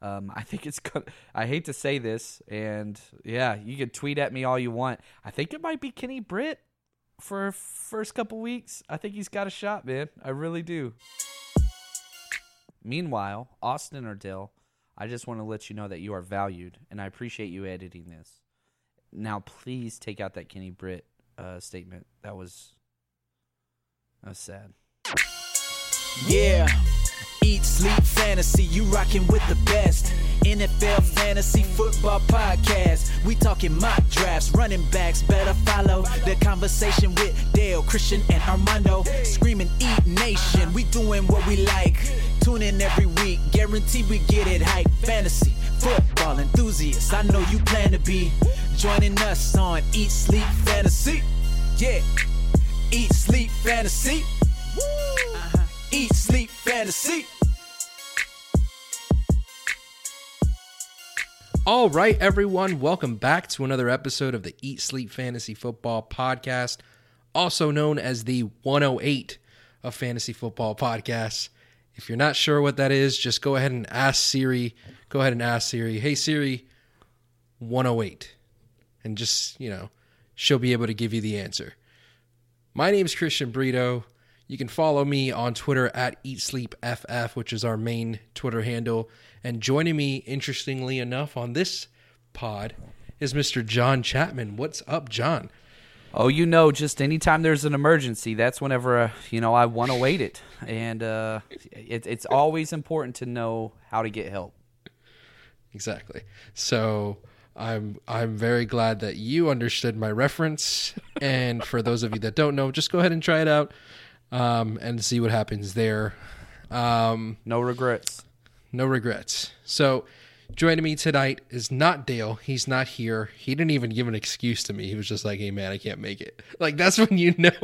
I think it's good. I hate to say this, and yeah, you can tweet at me all you want. I think it might be Kenny Britt for first couple weeks. I think he's got a shot, man. I really do. Meanwhile, Austin or Dale, I just want to let you know that you are valued, and I appreciate you editing this. Now, please take out that Kenny Britt statement. That was sad. Yeah. Eat, sleep, fantasy, you rockin' with the best. NFL Fantasy Football Podcast. We talking mock drafts, running backs, better follow the conversation with Dale, Christian, and Armando. Screaming Eat Nation, we doing what we like. Tune in every week, guarantee we get it hype. Fantasy, football enthusiasts, I know you plan to be joining us on Eat, Sleep, Fantasy. Yeah, Eat, Sleep, Fantasy. Eat, Sleep, Fantasy. All right, everyone, welcome back to another episode of the Eat, Sleep, Fantasy Football Podcast, also known as the 108 of Fantasy Football Podcasts. If you're not sure what that is, just go ahead and ask Siri. Go ahead and ask Siri, hey Siri, 108. And just, she'll be able to give you the answer. My name is Christian Brito. You can follow me on Twitter at EatSleepFF, which is our main Twitter handle. And joining me, interestingly enough, on this pod is Mr. John Chapman. What's up, John? Oh, just anytime there's an emergency, that's whenever, I want to wait it. And it's always important to know how to get help. Exactly. So I'm very glad that you understood my reference. And for those of you that don't know, just go ahead and try it out and see what happens there. No regrets. No regrets. So joining me tonight is not Dale. He's not here. He didn't even give an excuse to me. He was just like, hey, man, I can't make it. Like, that's when you know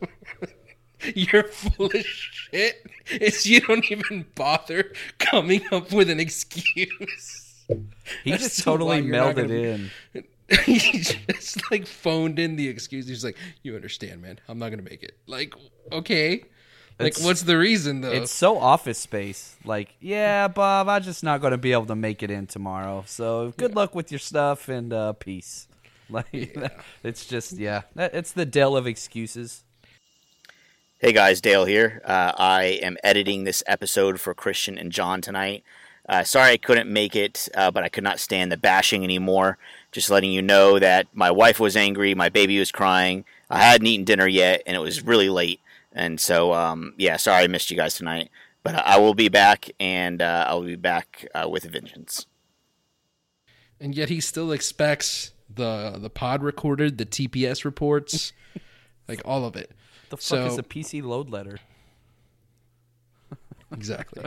you're full of shit. Is you don't even bother coming up with an excuse. He just totally melded in. He just phoned in the excuse. He's like, you understand, man. I'm not going to make it. Like, okay. What's the reason, though? It's so Office Space. Like, yeah, Bob, I'm just not going to be able to make it in tomorrow. So good luck with your stuff and peace. It's just, it's the Dale of excuses. Hey, guys, Dale here. I am editing this episode for Christian and John tonight. Sorry I couldn't make it, but I could not stand the bashing anymore. Just letting you know that my wife was angry, my baby was crying, I hadn't eaten dinner yet, and it was really late. And so, sorry I missed you guys tonight. But I will be back, and I'll be back with a vengeance. And yet he still expects the pod recorded, the TPS reports, all of it. The fuck is a PC load letter? Exactly.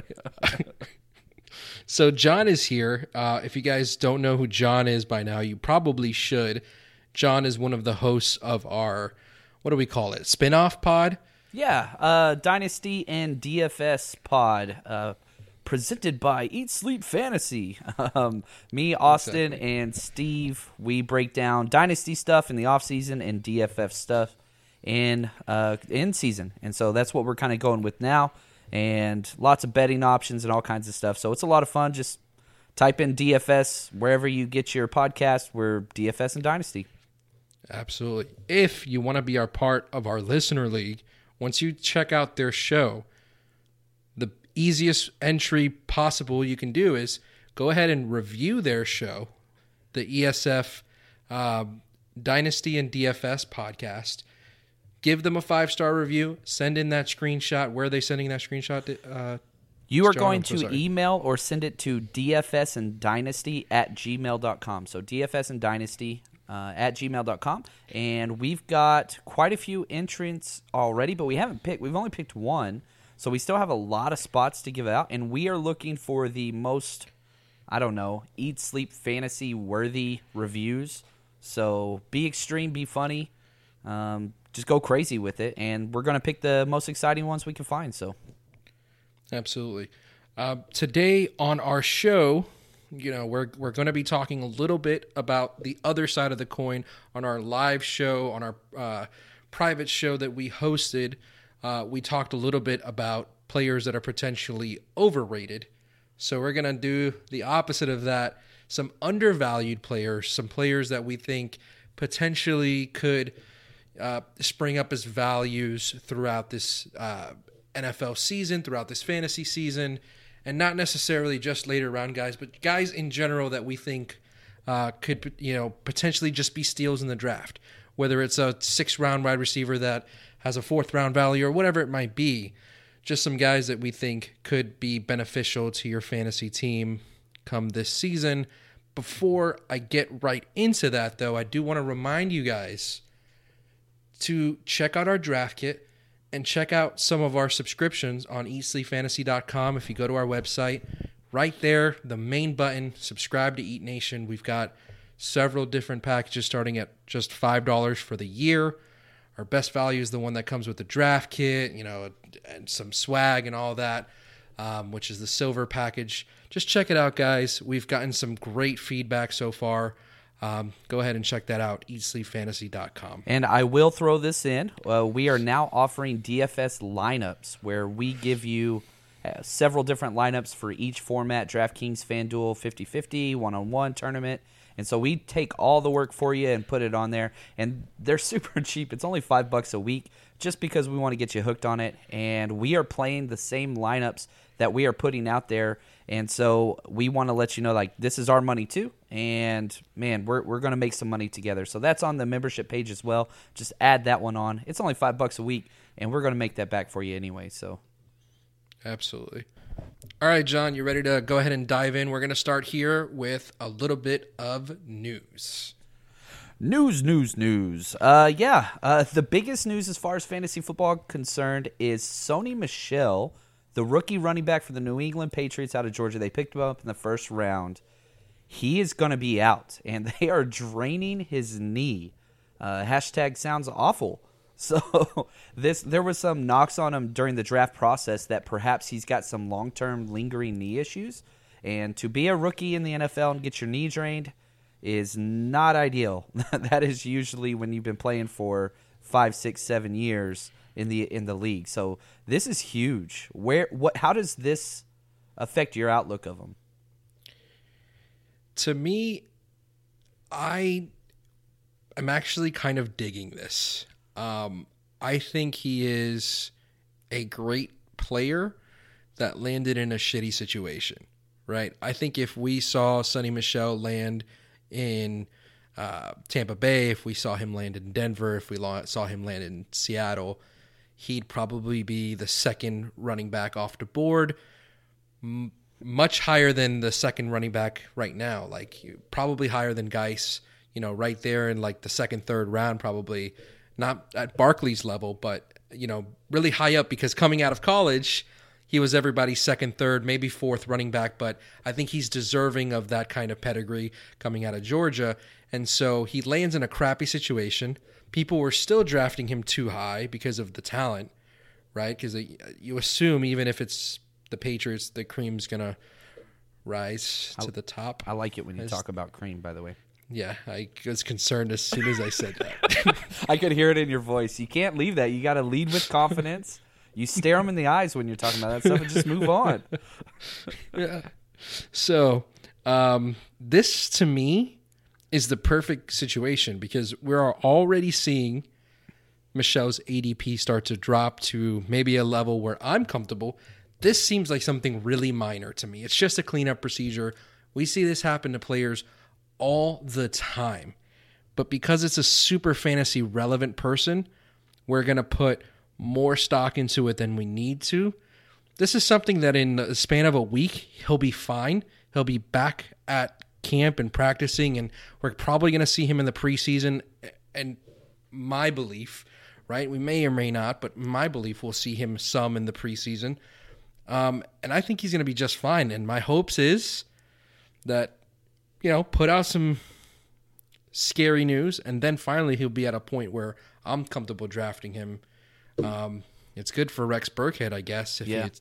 So John is here. If you guys don't know who John is by now, you probably should. John is one of the hosts of our, what do we call it, spin-off pod? Yeah, Dynasty and DFS pod, presented by Eat Sleep Fantasy. Me, Austin, and Steve, we break down Dynasty stuff in the offseason and DFF stuff in season. And so that's what we're kind of going with now. And lots of betting options and all kinds of stuff. So it's a lot of fun. Just type in DFS wherever you get your podcast. We're DFS and Dynasty. Absolutely. If you want to be our part of our listener league, once you check out their show, the easiest entry possible you can do is go ahead and review their show, the ESF Dynasty and DFS podcast. Give them a 5-star review. Send in that screenshot. Where are they sending that screenshot? You are going to email or send it to dfsanddynasty@gmail.com. So dfsanddynasty @gmail.com. And we've got quite a few entrants already, but we've only picked one. So we still have a lot of spots to give out. And we are looking for the most, Eat Sleep Fantasy worthy reviews. So be extreme, be funny. Just go crazy with it, and we're going to pick the most exciting ones we can find. So, absolutely. Today on our show, we're going to be talking a little bit about the other side of the coin on our live show, on our private show that we hosted. We talked a little bit about players that are potentially overrated So we're going to do the opposite of that. Some undervalued players, some players that we think potentially could spring up as values throughout this NFL season, throughout this fantasy season, and not necessarily just later round guys, but guys in general that we think could, potentially just be steals in the draft. Whether it's a 6th round wide receiver that has a 4th round value or whatever it might be, just some guys that we think could be beneficial to your fantasy team come this season. Before I get right into that, though, I do want to remind you guys to check out our draft kit and check out some of our subscriptions on eatsleepfantasy.com. If you go to our website, right there, the main button, subscribe to Eat Nation. We've got several different packages starting at just $5 for the year. Our best value is the one that comes with the draft kit, and some swag and all that, which is the silver package. Just check it out, guys. We've gotten some great feedback so far. Go ahead and check that out, eatsleepfantasy.com. And I will throw this in. We are now offering DFS lineups where we give you several different lineups for each format, DraftKings, FanDuel, 50-50, one-on-one tournament. And so we take all the work for you and put it on there. And they're super cheap. It's only $5 a week just because we want to get you hooked on it. And we are playing the same lineups that we are putting out there. And so we want to let you know, this is our money too. And, man, we're going to make some money together. So that's on the membership page as well. Just add that one on. It's only $5 a week, and we're going to make that back for you anyway. So, absolutely. All right, John, you ready to go ahead and dive in? We're going to start here with a little bit of news. News. The biggest news as far as fantasy football concerned is Sony Michel, the rookie running back for the New England Patriots out of Georgia. They picked him up in the first round. He is going to be out, and they are draining his knee. Hashtag sounds awful. So there was some knocks on him during the draft process that perhaps he's got some long-term lingering knee issues. And to be a rookie in the NFL and get your knee drained is not ideal. That is usually when you've been playing for 5, 6, 7 years in the league. So this is huge. How does this affect your outlook of him? To me, I am actually kind of digging this. I think he is a great player that landed in a shitty situation, right? I think if we saw Sony Michel land in Tampa Bay, if we saw him land in Denver, if we saw him land in Seattle, he'd probably be the second running back off the board, much higher than the second running back right now, probably higher than Geis, right there in the 2nd, 3rd round, probably. Not at Barkley's level, but, really high up because coming out of college, he was everybody's 2nd, 3rd, maybe 4th running back, but I think he's deserving of that kind of pedigree coming out of Georgia. And so he lands in a crappy situation. People were still drafting him too high because of the talent, right? Because you assume even if it's the Patriots, the cream's going to rise to the top. I like it when you talk about cream, by the way. Yeah, I was concerned as soon as I said that. I could hear it in your voice. You can't leave that. You got to lead with confidence. You stare them in the eyes when you're talking about that stuff and just move on. Yeah. So this, to me, is the perfect situation because we're already seeing Michel's ADP start to drop to maybe a level where I'm comfortable. This seems like something really minor to me. It's just a cleanup procedure. We see this happen to players all the time. But because it's a super fantasy relevant person, we're going to put more stock into it than we need to. This is something that in the span of a week, he'll be fine. He'll be back at camp and practicing, and we're probably going to see him in the preseason. And my belief, right, we may or may not, but my belief, we'll see him some in the preseason. And I think he's going to be just fine. And my hopes is that, put out some scary news, and then finally he'll be at a point where I'm comfortable drafting him. It's good for Rex Burkhead, I guess, if he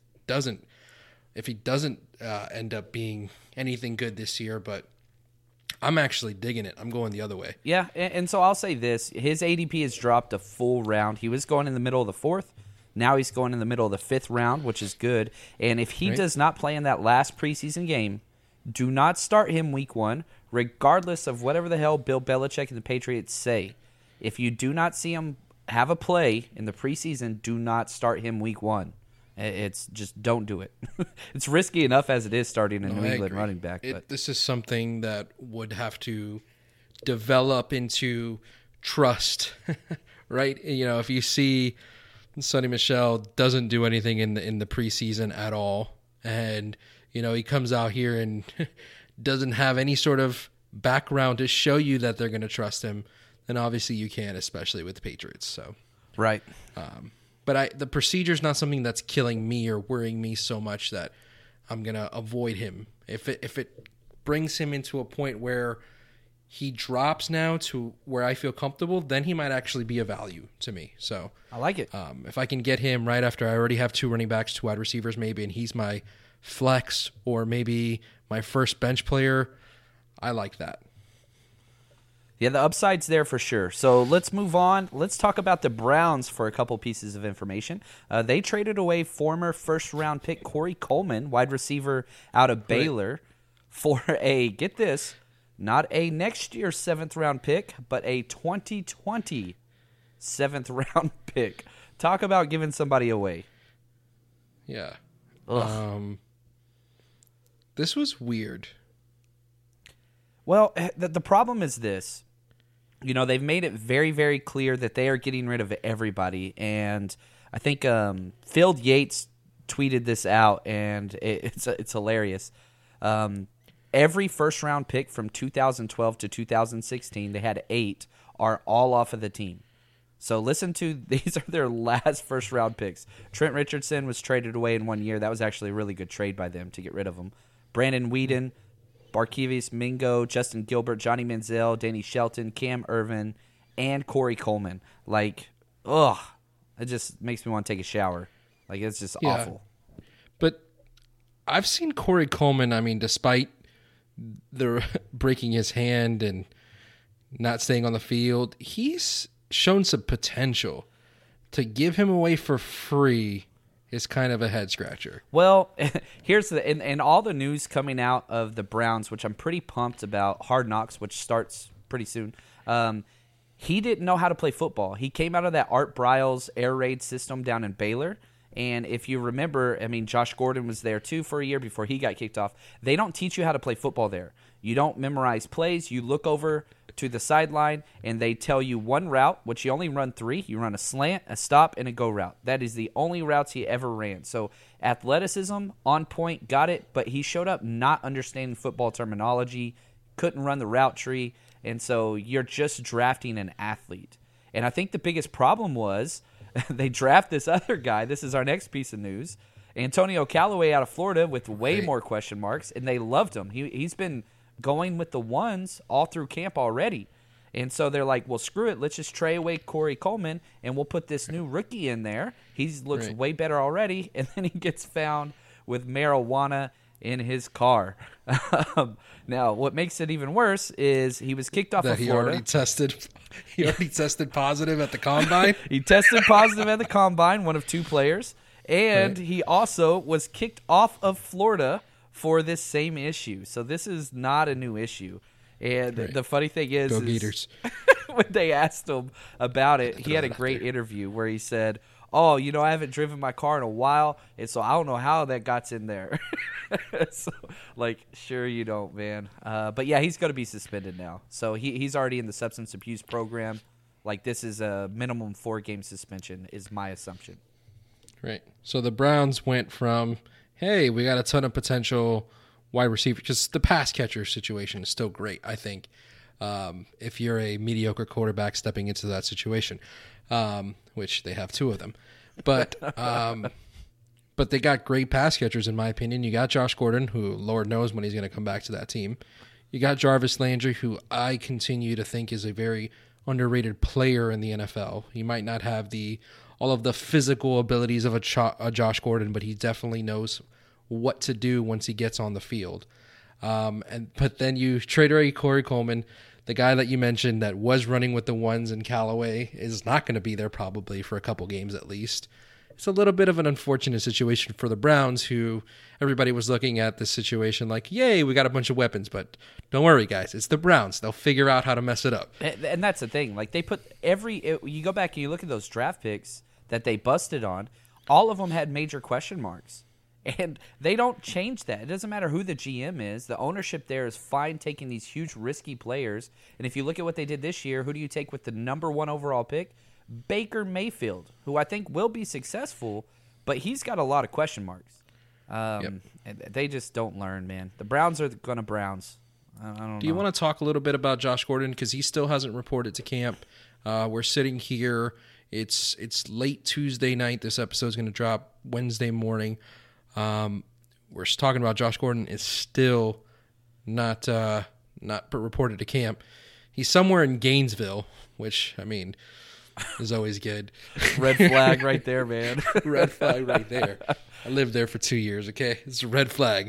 doesn't end up being anything good this year. But I'm actually digging it. I'm going the other way. Yeah, and so I'll say this. His ADP has dropped a full round. He was going in the middle of the 4th. Now he's going in the middle of the 5th round, which is good. And if he does not play in that last preseason game, do not start him week 1, regardless of whatever the hell Bill Belichick and the Patriots say. If you do not see him have a play in the preseason, do not start him week 1. It's just don't do it. It's risky enough as it is starting a New England running back. But this is something that would have to develop into trust, right? If you see Sonny Michel doesn't do anything in the preseason at all, and he comes out here and doesn't have any sort of background to show you that they're going to trust him, then obviously you can, especially with the Patriots. So right. But the procedure is not something that's killing me or worrying me so much that I'm going to avoid him. If it brings him into a point where he drops now to where I feel comfortable, then he might actually be a value to me. So I like it. If I can get him right after I already have 2 running backs, 2 wide receivers maybe, and he's my flex or maybe my first bench player, I like that. Yeah, the upside's there for sure. So let's move on. Let's talk about the Browns for a couple pieces of information. They traded away former first-round pick Corey Coleman, wide receiver out of Baylor, for get this, not a next year 7th-round pick, but a 2020 7th-round pick. Talk about giving somebody away. Yeah. This was weird. Well, the problem is this. They've made it very, very clear that they are getting rid of everybody. And I think Phil Yates tweeted this out, and it's hilarious. Every first-round pick from 2012 to 2016, they had 8, are all off of the team. So listen to, these are their last first-round picks. Trent Richardson was traded away in 1 year. That was actually a really good trade by them to get rid of him. Brandon Weeden, Barkevius Mingo, Justin Gilbert, Johnny Manziel, Danny Shelton, Cam Irvin, and Corey Coleman. It just makes me want to take a shower. It's just awful. But I've seen Corey Coleman, despite the breaking his hand and not staying on the field, he's shown some potential. To give him away for free is kind of a head scratcher. Well, here's and all the news coming out of the Browns, which I'm pretty pumped about. Hard Knocks, which starts pretty soon. He didn't know how to play football. He came out of that Art Briles air raid system down in Baylor. And if you remember, Josh Gordon was there too for a year before he got kicked off. They don't teach you how to play football there. You don't memorize plays. You look over to the sideline, and they tell you one route, which you only run 3. You run a slant, a stop, and a go route. That is the only routes he ever ran. So athleticism, on point, got it, but he showed up not understanding football terminology, couldn't run the route tree, and so you're just drafting an athlete. And I think the biggest problem was they draft this other guy. This is our next piece of news. Antonio Callaway out of Florida with way more question marks, and they loved him. He's been going with the ones all through camp already. And so they're like, well, screw it. Let's just trade away Corey Coleman, and we'll put this new rookie in there. He looks way better already. And then he gets found with marijuana in his car. Now, what makes it even worse is he was kicked off of Florida. He already tested positive at the combine? He tested positive at the combine, one of 2 players. And he also was kicked off of Florida for this same issue. So this is not a new issue. And the funny thing is, Go Gators. When they asked him about it, he had a great interview where he said, I haven't driven my car in a while, and so I don't know how that got in there. So, sure you don't, man. But yeah, he's going to be suspended now. So he's already in the substance abuse program. This is a minimum 4-game suspension is my assumption. Right. So the Browns went from, hey, we got a ton of potential wide receivers, because the pass catcher situation is still great, I think, if you're a mediocre quarterback stepping into that situation, which they have 2 of them. But but they got great pass catchers, in my opinion. You got Josh Gordon, who Lord knows when he's going to come back to that team. You got Jarvis Landry, who I continue to think is a very underrated player in the NFL. He might not have all of the physical abilities of a Josh Gordon, but he definitely knows what to do once he gets on the field. But then you trade away Corey Coleman, the guy that you mentioned that was running with the ones in Callaway is not going to be there probably for a couple games at least. it's a little bit of an unfortunate situation for the Browns, who everybody was looking at this situation like, yay, we got a bunch of weapons, but don't worry, guys, it's the Browns. They'll figure out how to mess it up. And that's the thing. Like, they put you go back and you look at those draft picks that they busted on, all of them had major question marks. And they don't change that. It doesn't matter who the GM is. The ownership there is fine taking these huge risky players. And if you look at what they did this year, who do you take with the number 1 overall pick? Baker Mayfield, who I think will be successful, but he's got a lot of question marks. And they just don't learn, man. The Browns are going to Browns. I don't know. Do you want to talk a little bit about Josh Gordon? Because he still hasn't reported to camp. We're sitting here. It's late Tuesday night. This episode is going to drop Wednesday morning. We're talking about Josh Gordon is still not reported to camp. He's somewhere in Gainesville, which, I mean, is always good. Red flag right there, man. Red flag right there. I lived there for 2 years, okay? It's a red flag.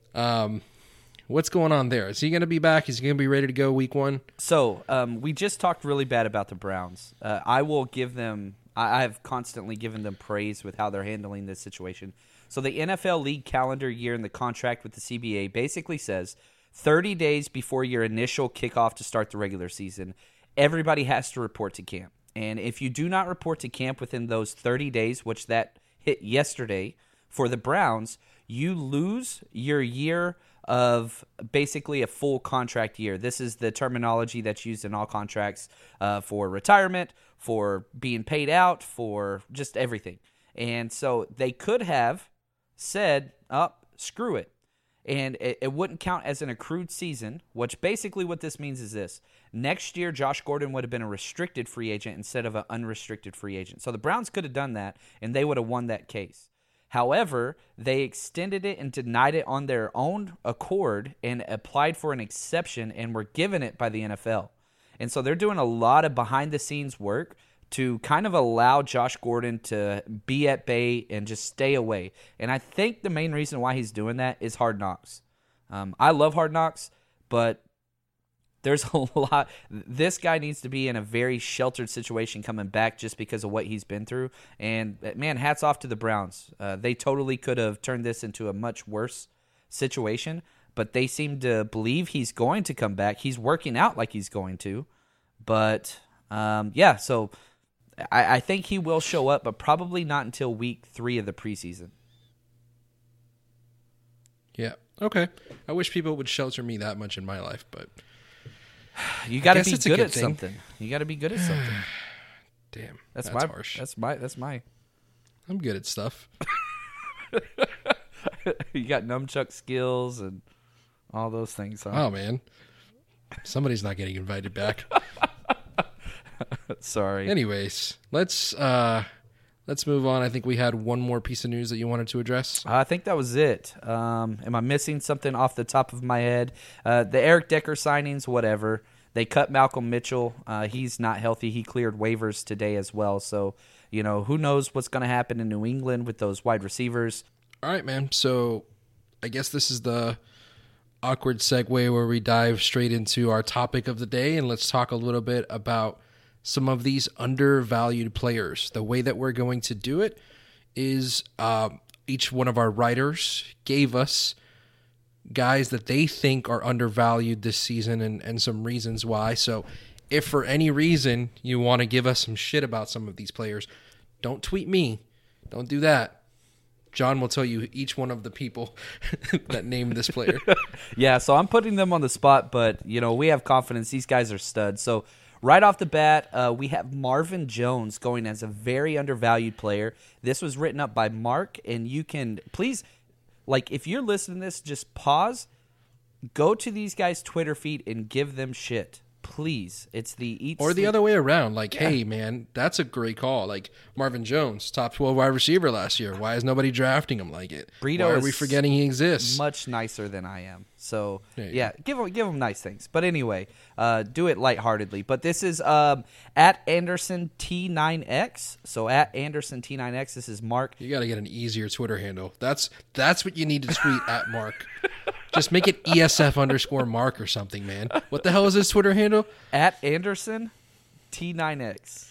What's going on there? Is he going to be back? Is he going to be ready to go week 1? So, we just talked really bad about the Browns. I will give them – I have constantly given them praise with how they're handling this situation. So the NFL league calendar year in the contract with the CBA basically says 30 days before your initial kickoff to start the regular season, everybody has to report to camp. And if you do not report to camp within those 30 days, which that hit yesterday for the Browns, you lose your year of basically a full contract year. This is the terminology that's used in all contracts for retirement, for being paid out, for just everything. And so they could have said, screw it. And it wouldn't count as an accrued season, which basically what this means is this. Next year, Josh Gordon would have been a restricted free agent instead of an unrestricted free agent. So the Browns could have done that, and they would have won that case. However, they extended it and denied it on their own accord and applied for an exception and were given it by the NFL. And so they're doing a lot of behind-the-scenes work to kind of allow Josh Gordon to be at bay and just stay away. And I think the main reason why he's doing that is Hard Knocks. I love Hard Knocks, but there's a lot. This guy needs to be in a very sheltered situation coming back just because of what he's been through. And, man, hats off to the Browns. They totally could have turned this into a much worse situation, but they seem to believe he's going to come back. He's working out like he's going to. But, so I think he will show up, but probably not until week 3 of the preseason. Yeah, okay. I wish people would shelter me that much in my life, but you got to be good at something. You got to be good at something. Damn, that's harsh. That's my. I'm good at stuff. You got nunchuck skills and all those things. Huh? Oh man, somebody's not getting invited back. Sorry. Anyways, let's move on. I think we had one more piece of news that you wanted to address. I think that was it. Am I missing something off the top of my head? The Eric Decker signings, whatever. They cut Malcolm Mitchell. He's not healthy. He cleared waivers today as well. So, who knows what's going to happen in New England with those wide receivers. All right, man. So I guess this is the awkward segue where we dive straight into our topic of the day, and let's talk a little bit about some of these undervalued players. The way that we're going to do it is each one of our writers gave us guys that they think are undervalued this season and some reasons why. So if for any reason you want to give us some shit about some of these players, don't tweet me. Don't do that. John will tell you each one of the people that named this player. Yeah, so I'm putting them on the spot, but, we have confidence. These guys are studs. So right off the bat, we have Marvin Jones going as a very undervalued player. This was written up by Mark, and you can please, if you're listening to this, just pause, go to these guys' Twitter feed and give them shit. Please. It's the Eat Or the Sleep. other way around. Hey, man, that's a great call. Marvin Jones, top 12 wide receiver last year. Why is nobody drafting him like it? Brito Why are we forgetting he exists? Much nicer than I am. So, yeah, give him nice things. But anyway, do it lightheartedly. But this is at Anderson T9X. So at Anderson T9X, this is Mark. You got to get an easier Twitter handle. That's what you need to tweet at Mark. Just make it ESF_Mark or something, man. What the hell is his Twitter handle? At Anderson T9X.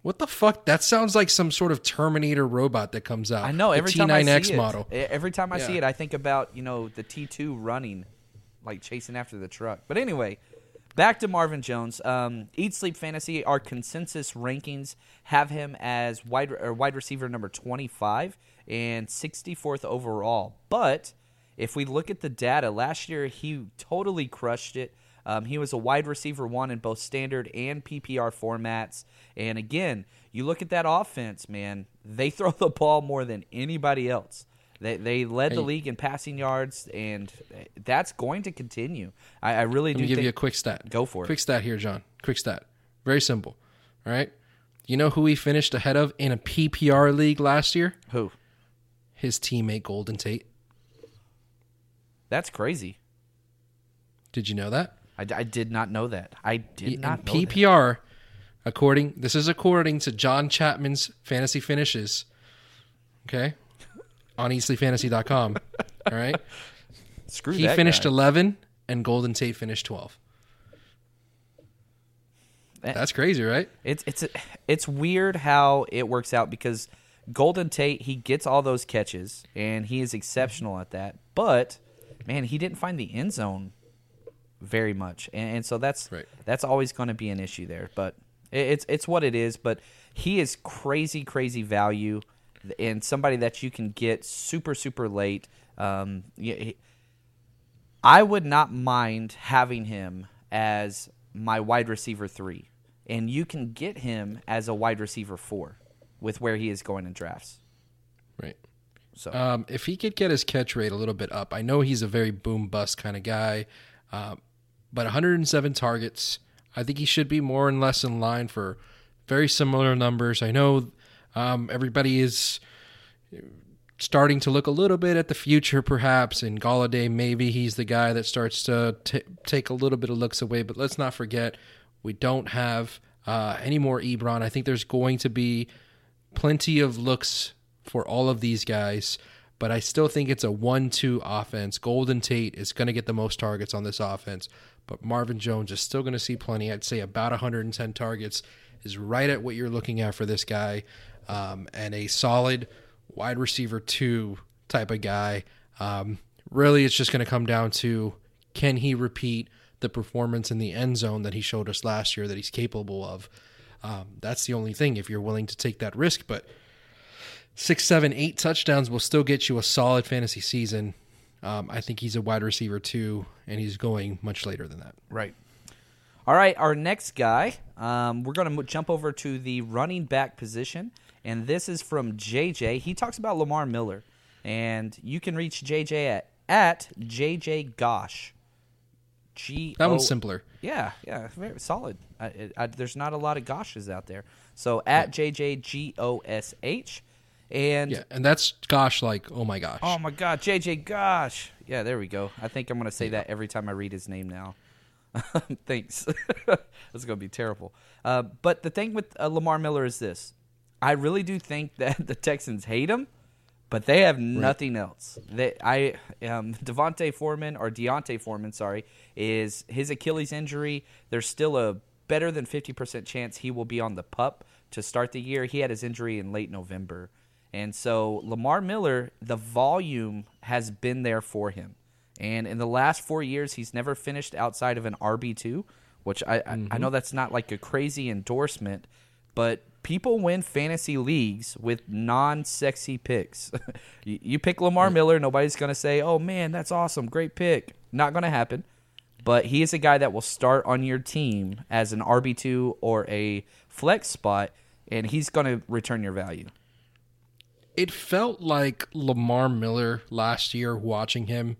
What the fuck? That sounds like some sort of Terminator robot that comes out. I know. The Every time I T9X see it, model. every time I see it, I think about the T2 running, like chasing after the truck. But anyway, back to Marvin Jones. Eat Sleep Fantasy, our consensus rankings have him as wide receiver number 25 and 64th overall. But if we look at the data, last year he totally crushed it. He was a wide receiver 1 in both standard and PPR formats. And again, you look at that offense, man, they throw the ball more than anybody else. They led the league in passing yards, and that's going to continue. I really do. Let me give you a quick stat. Go for it. Quick stat here, John. Quick stat. Very simple. All right. You know who he finished ahead of in a PPR league last year? Who? His teammate Golden Tate. That's crazy. Did you know that? I did not know that. I did not know PPR, this is according to John Chapman's fantasy finishes, okay, on eatsleepfantasy.com. All right. Screw he that finished guy. 11 and Golden Tate finished 12. That's crazy, right? It's weird how it works out because Golden Tate, he gets all those catches and he is exceptional at that. But man, he didn't find the end zone very much, and so that's always going to be an issue there. But it's what it is. But he is crazy value, and somebody that you can get super late. I would not mind having him as my wide receiver 3, and you can get him as a wide receiver 4 with where he is going in drafts. Right. So if he could get his catch rate a little bit up, I know he's a very boom bust kind of guy. But 107 targets, I think he should be more or less in line for very similar numbers. I know everybody is starting to look a little bit at the future, perhaps, and Golladay, maybe he's the guy that starts to take a little bit of looks away. But let's not forget, we don't have any more Ebron. I think there's going to be plenty of looks for all of these guys. But I still think it's a 1-2 offense. Golden Tate is going to get the most targets on this offense. But Marvin Jones is still going to see plenty. I'd say about 110 targets is right at what you're looking at for this guy. And a solid wide receiver 2 type of guy. Really, it's just going to come down to, can he repeat the performance in the end zone that he showed us last year that he's capable of? That's the only thing, if you're willing to take that risk. But 6, 7, 8 touchdowns will still get you a solid fantasy season. I think he's a wide receiver 2, and he's going much later than that. Right. All right, our next guy, we're going to jump over to the running back position, and this is from JJ. He talks about Lamar Miller, and you can reach JJ at JJ Gosh. That one's simpler. Yeah, very solid. There's not a lot of Goshes out there. So at JJGOSH. And that's Gosh, like, oh my gosh. Oh my God, JJ Gosh. Yeah, there we go. I think I'm going to say that every time I read his name now. Thanks. That's going to be terrible. But the thing with Lamar Miller is this. I really do think that the Texans hate him, but they have nothing else. Deontay Foreman, is his Achilles injury. There's still a better than 50% chance he will be on the PUP to start the year. He had his injury in late November. And so Lamar Miller, the volume has been there for him. And in the last 4 years, he's never finished outside of an RB2, which I know that's not like a crazy endorsement, but people win fantasy leagues with non-sexy picks. You pick Lamar Miller, nobody's going to say, oh, man, that's awesome, great pick. Not going to happen. But he is a guy that will start on your team as an RB2 or a flex spot, and he's going to return your value. It felt like Lamar Miller last year, watching him,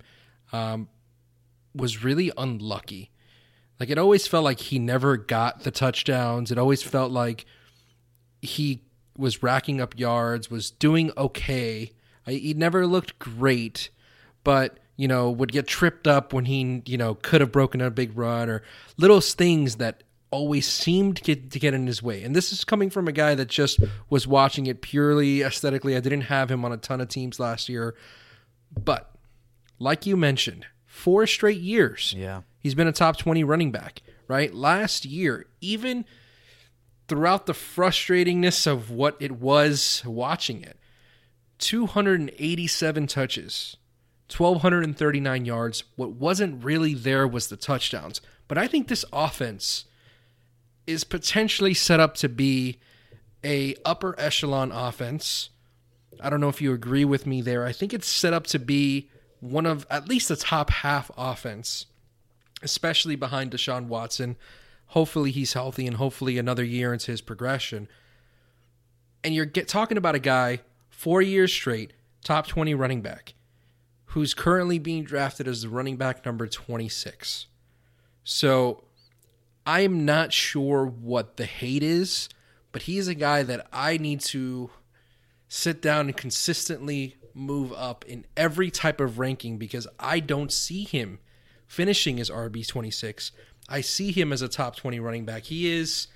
was really unlucky. Like, it always felt like he never got the touchdowns. It always felt like he was racking up yards, was doing okay. He never looked great, but, would get tripped up when he, could have broken a big run, or little things that always seemed to get in his way. And this is coming from a guy that just was watching it purely aesthetically. I didn't have him on a ton of teams last year. But like you mentioned, 4 straight years, he's been a top 20 running back, right? Last year, even throughout the frustratingness of what it was watching it, 287 touches, 1,239 yards. What wasn't really there was the touchdowns. But I think this offense is potentially set up to be a upper echelon offense. I don't know if you agree with me there. I think it's set up to be one of at least the top half offense, especially behind Deshaun Watson. Hopefully he's healthy and hopefully another year into his progression. And you're talking about a guy 4 years straight, top 20 running back, who's currently being drafted as the running back number 26. So I'm not sure what the hate is, but he's a guy that I need to sit down and consistently move up in every type of ranking because I don't see him finishing as RB26. I see him as a top 20 running back. He is,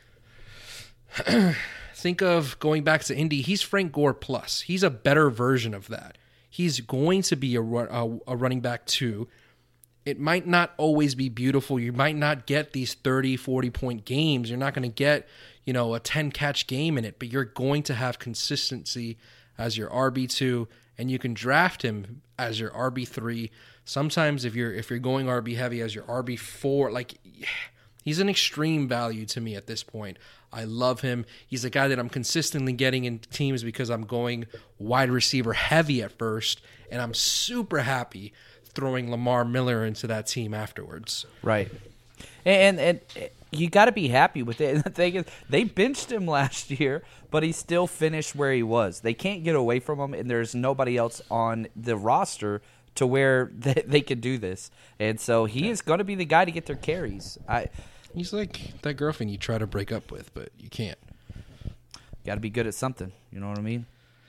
think of going back to Indy, he's Frank Gore plus. He's a better version of that. He's going to be a running back too. It might not always be beautiful. You might not get these 30, 40-point games. You're not going to get, a 10-catch game in it, but you're going to have consistency as your RB2, and you can draft him as your RB3. Sometimes if you're going RB heavy as your RB4, he's an extreme value to me at this point. I love him. He's a guy that I'm consistently getting in teams because I'm going wide receiver heavy at first, and I'm super happy throwing Lamar Miller into that team afterwards. Right. And you got to be happy with it. And the thing is, they benched him last year, but he still finished where he was. They can't get away from him, and there's nobody else on the roster to where they could do this. And so he is going to be the guy to get their carries. He's like that girlfriend you try to break up with, but you can't. Got to be good at something. You know what I mean?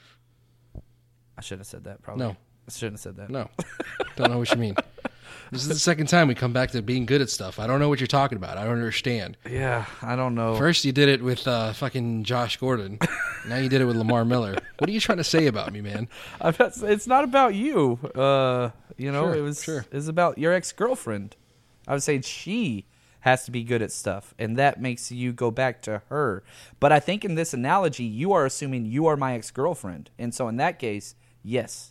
I should have said that, probably. No. I shouldn't have said that. No. Don't know what you mean. This is the second time we come back to being good at stuff. I don't know what you're talking about. I don't understand. Yeah, I don't know. First you did it with fucking Josh Gordon. Now you did it with Lamar Miller. What are you trying to say about me, man? It's not about you. Sure, it was about your ex-girlfriend. I was saying she has to be good at stuff, and that makes you go back to her. But I think in this analogy, you are assuming you are my ex-girlfriend. And so in that case, yes.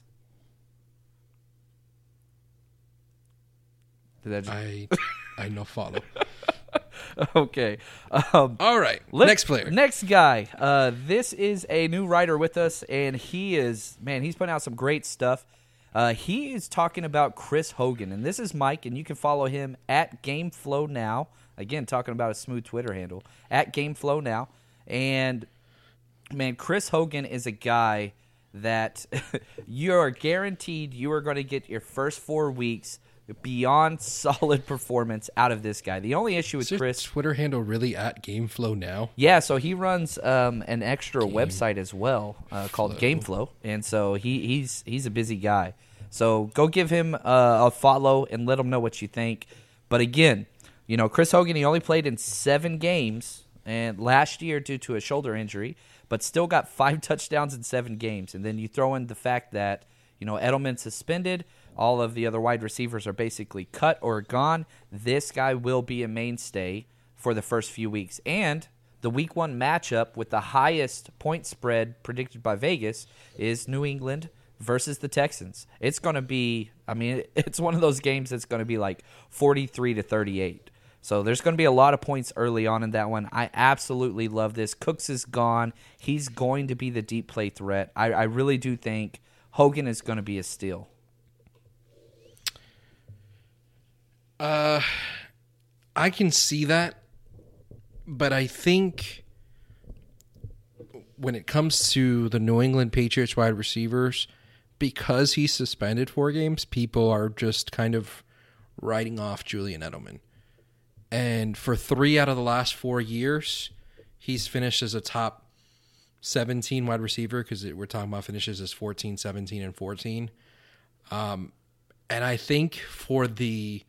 I no follow. Okay. All right. Next player. Next guy. This is a new writer with us, and he's putting out some great stuff. He is talking about Chris Hogan, and this is Mike, and you can follow him at GameFlowNow. Again, talking about a smooth Twitter handle, at GameFlowNow. And, man, Chris Hogan is a guy that you are guaranteed you are going to get your first 4 weeks beyond solid performance out of this guy. The only issue with Chris... Twitter handle really at GameFlow now? Yeah, so he runs an extra website as well called GameFlow, and so he's a busy guy. So go give him a follow and let him know what you think. But again, Chris Hogan, he only played in 7 games and last year due to a shoulder injury, but still got 5 touchdowns in 7 games. And then you throw in the fact that Edelman's suspended. All of the other wide receivers are basically cut or gone. This guy will be a mainstay for the first few weeks. And the week 1 matchup with the highest point spread predicted by Vegas is New England versus the Texans. It's going to be, it's one of those games that's going to be like 43-38. So there's going to be a lot of points early on in that one. I absolutely love this. Cooks is gone. He's going to be the deep play threat. I really do think Hogan is going to be a steal. I can see that, but I think when it comes to the New England Patriots wide receivers, because he's suspended 4 games, people are just kind of writing off Julian Edelman. And for 3 out of the last 4 years, he's finished as a top 17 wide receiver because we're talking about finishes as 14, 17, and 14. And I think for the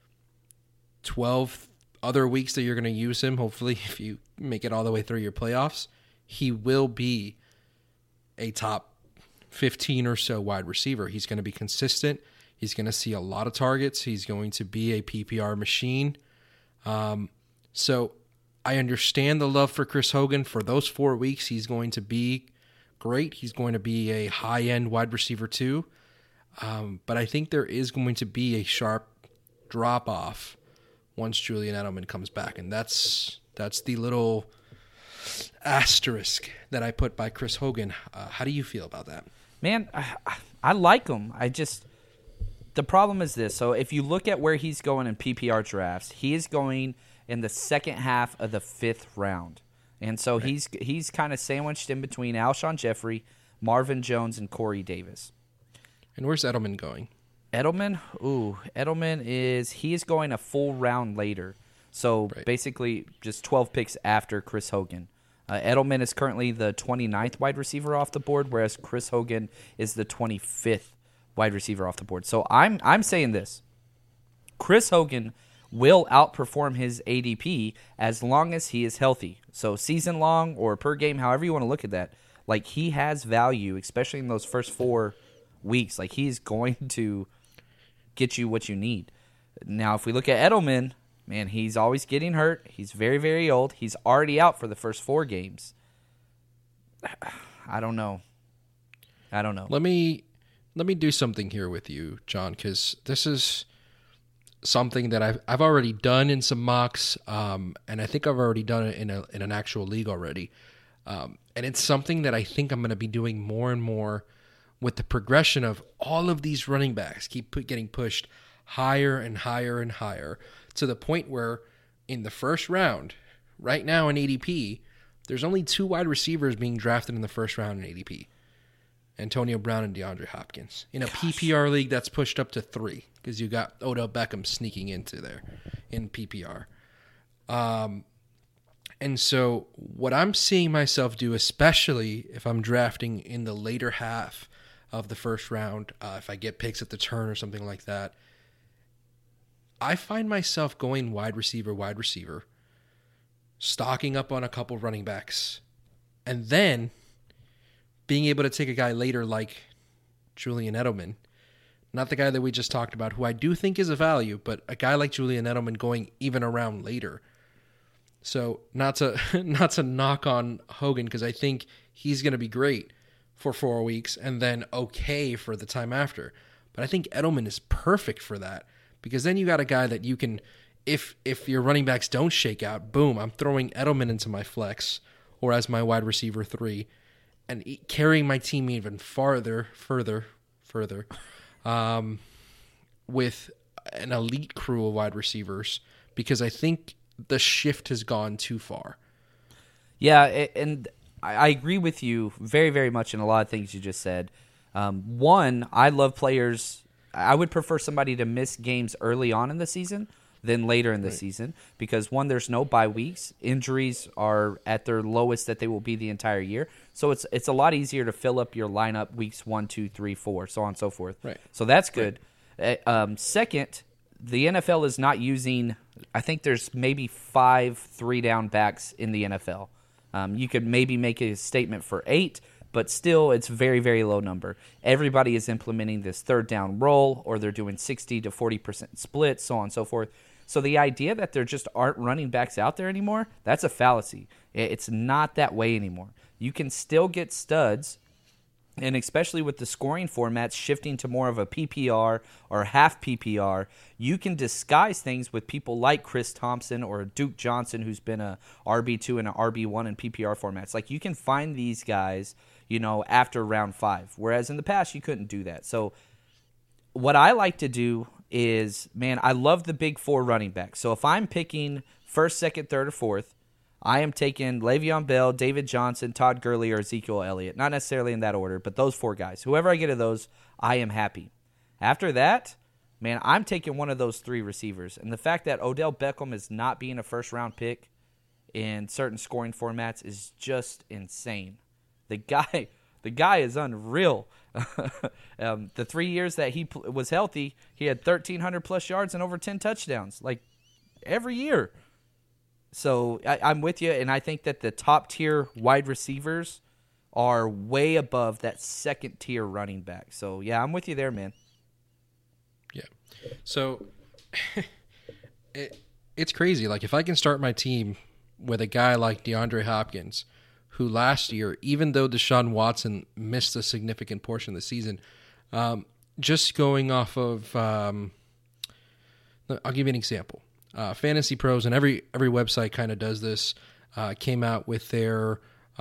12 other weeks that you're going to use him, hopefully if you make it all the way through your playoffs, he will be a top 15 or so wide receiver. He's going to be consistent. He's going to see a lot of targets. He's going to be a PPR machine. So I understand the love for Chris Hogan. For those 4 weeks, he's going to be great. He's going to be a high-end wide receiver too. But I think there is going to be a sharp drop-off once Julian Edelman comes back. And that's the little asterisk that I put by Chris Hogan. How do you feel about that? Man, I like him. The problem is this. So if you look at where he's going in PPR drafts, he is going in the second half of the 5th round. And so he's kind of sandwiched in between Alshon Jeffrey, Marvin Jones, and Corey Davis. And where's Edelman going? Edelman is going a full round later. So basically just 12 picks after Chris Hogan. Edelman is currently the 29th wide receiver off the board, whereas Chris Hogan is the 25th wide receiver off the board. So I'm saying this. Chris Hogan will outperform his ADP as long as he is healthy. So season long or per game, however you want to look at that, like he has value, especially in those first 4 weeks. Like he's going to get you what you need. Now, if we look at Edelman, man, he's always getting hurt. He's very, very old. He's already out for the first 4 games. I don't know. Let me do something here with you, John, because this is something that I've already done in some mocks, and I think I've already done it in an actual league already. And it's something that I think I'm going to be doing more and more with the progression of all of these running backs keep getting pushed higher and higher and higher to the point where in the first round, right now in ADP, there's only 2 wide receivers being drafted in the first round in ADP. Antonio Brown and DeAndre Hopkins. In a PPR league, that's pushed up to 3 because you got Odell Beckham sneaking into there in PPR. And so what I'm seeing myself do, especially if I'm drafting in the later half of the first round, if I get picks at the turn or something like that, I find myself going wide receiver, stocking up on a couple running backs, and then being able to take a guy later like Julian Edelman, not the guy that we just talked about, who I do think is a value, but a guy like Julian Edelman going even around later. So not to knock on Hogan, because I think he's going to be great for 4 weeks and then okay for the time after. But I think Edelman is perfect for that, because then you got a guy that you can, if your running backs don't shake out, boom, I'm throwing Edelman into my flex or as my wide receiver 3. And carrying my team even further, with an elite crew of wide receivers, because I think the shift has gone too far. Yeah, and I agree with you very, very much in a lot of things you just said. One, I love players. I would prefer somebody to miss games early on in the season than later in the season, because one, there's no bye weeks. Injuries are at their lowest that they will be the entire year. So it's a lot easier to fill up your lineup weeks 1, 2, 3, 4, so on and so forth. Right. So that's good. Right. Second, the NFL is not using, I think there's maybe 5 3-down backs in the NFL. You could maybe make a statement for 8, but still it's very, very low number. Everybody is implementing this 3rd down roll, or they're doing 60 to 40% splits, so on and so forth. So the idea that there just aren't running backs out there anymore, that's a fallacy. It's not that way anymore. You can still get studs, and especially with the scoring formats shifting to more of a PPR or half PPR, you can disguise things with people like Chris Thompson or Duke Johnson, who's been a RB2 and an RB1 in PPR formats. Like, you can find these guys, after round 5, whereas in the past you couldn't do that. So what I like to do is, man, I love the big 4 running backs. So if I'm picking 1st, 2nd, 3rd, or 4th, I am taking Le'Veon Bell, David Johnson, Todd Gurley, or Ezekiel Elliott. Not necessarily in that order, but those 4 guys. Whoever I get of those, I am happy. After that, man, I'm taking one of those 3 receivers. And the fact that Odell Beckham is not being a first-round pick in certain scoring formats is just insane. The guy is unreal. The 3 years that he was healthy, he had 1,300-plus yards and over 10 touchdowns, like every year. So I'm with you, and I think that the top-tier wide receivers are way above that second-tier running back. So, yeah, I'm with you there, man. Yeah. So it's crazy. Like, if I can start my team with a guy like DeAndre Hopkins, who last year, even though Deshaun Watson missed a significant portion of the season, just going off of, I'll give you an example. Fantasy Pros, and every website kind of does this, came out with their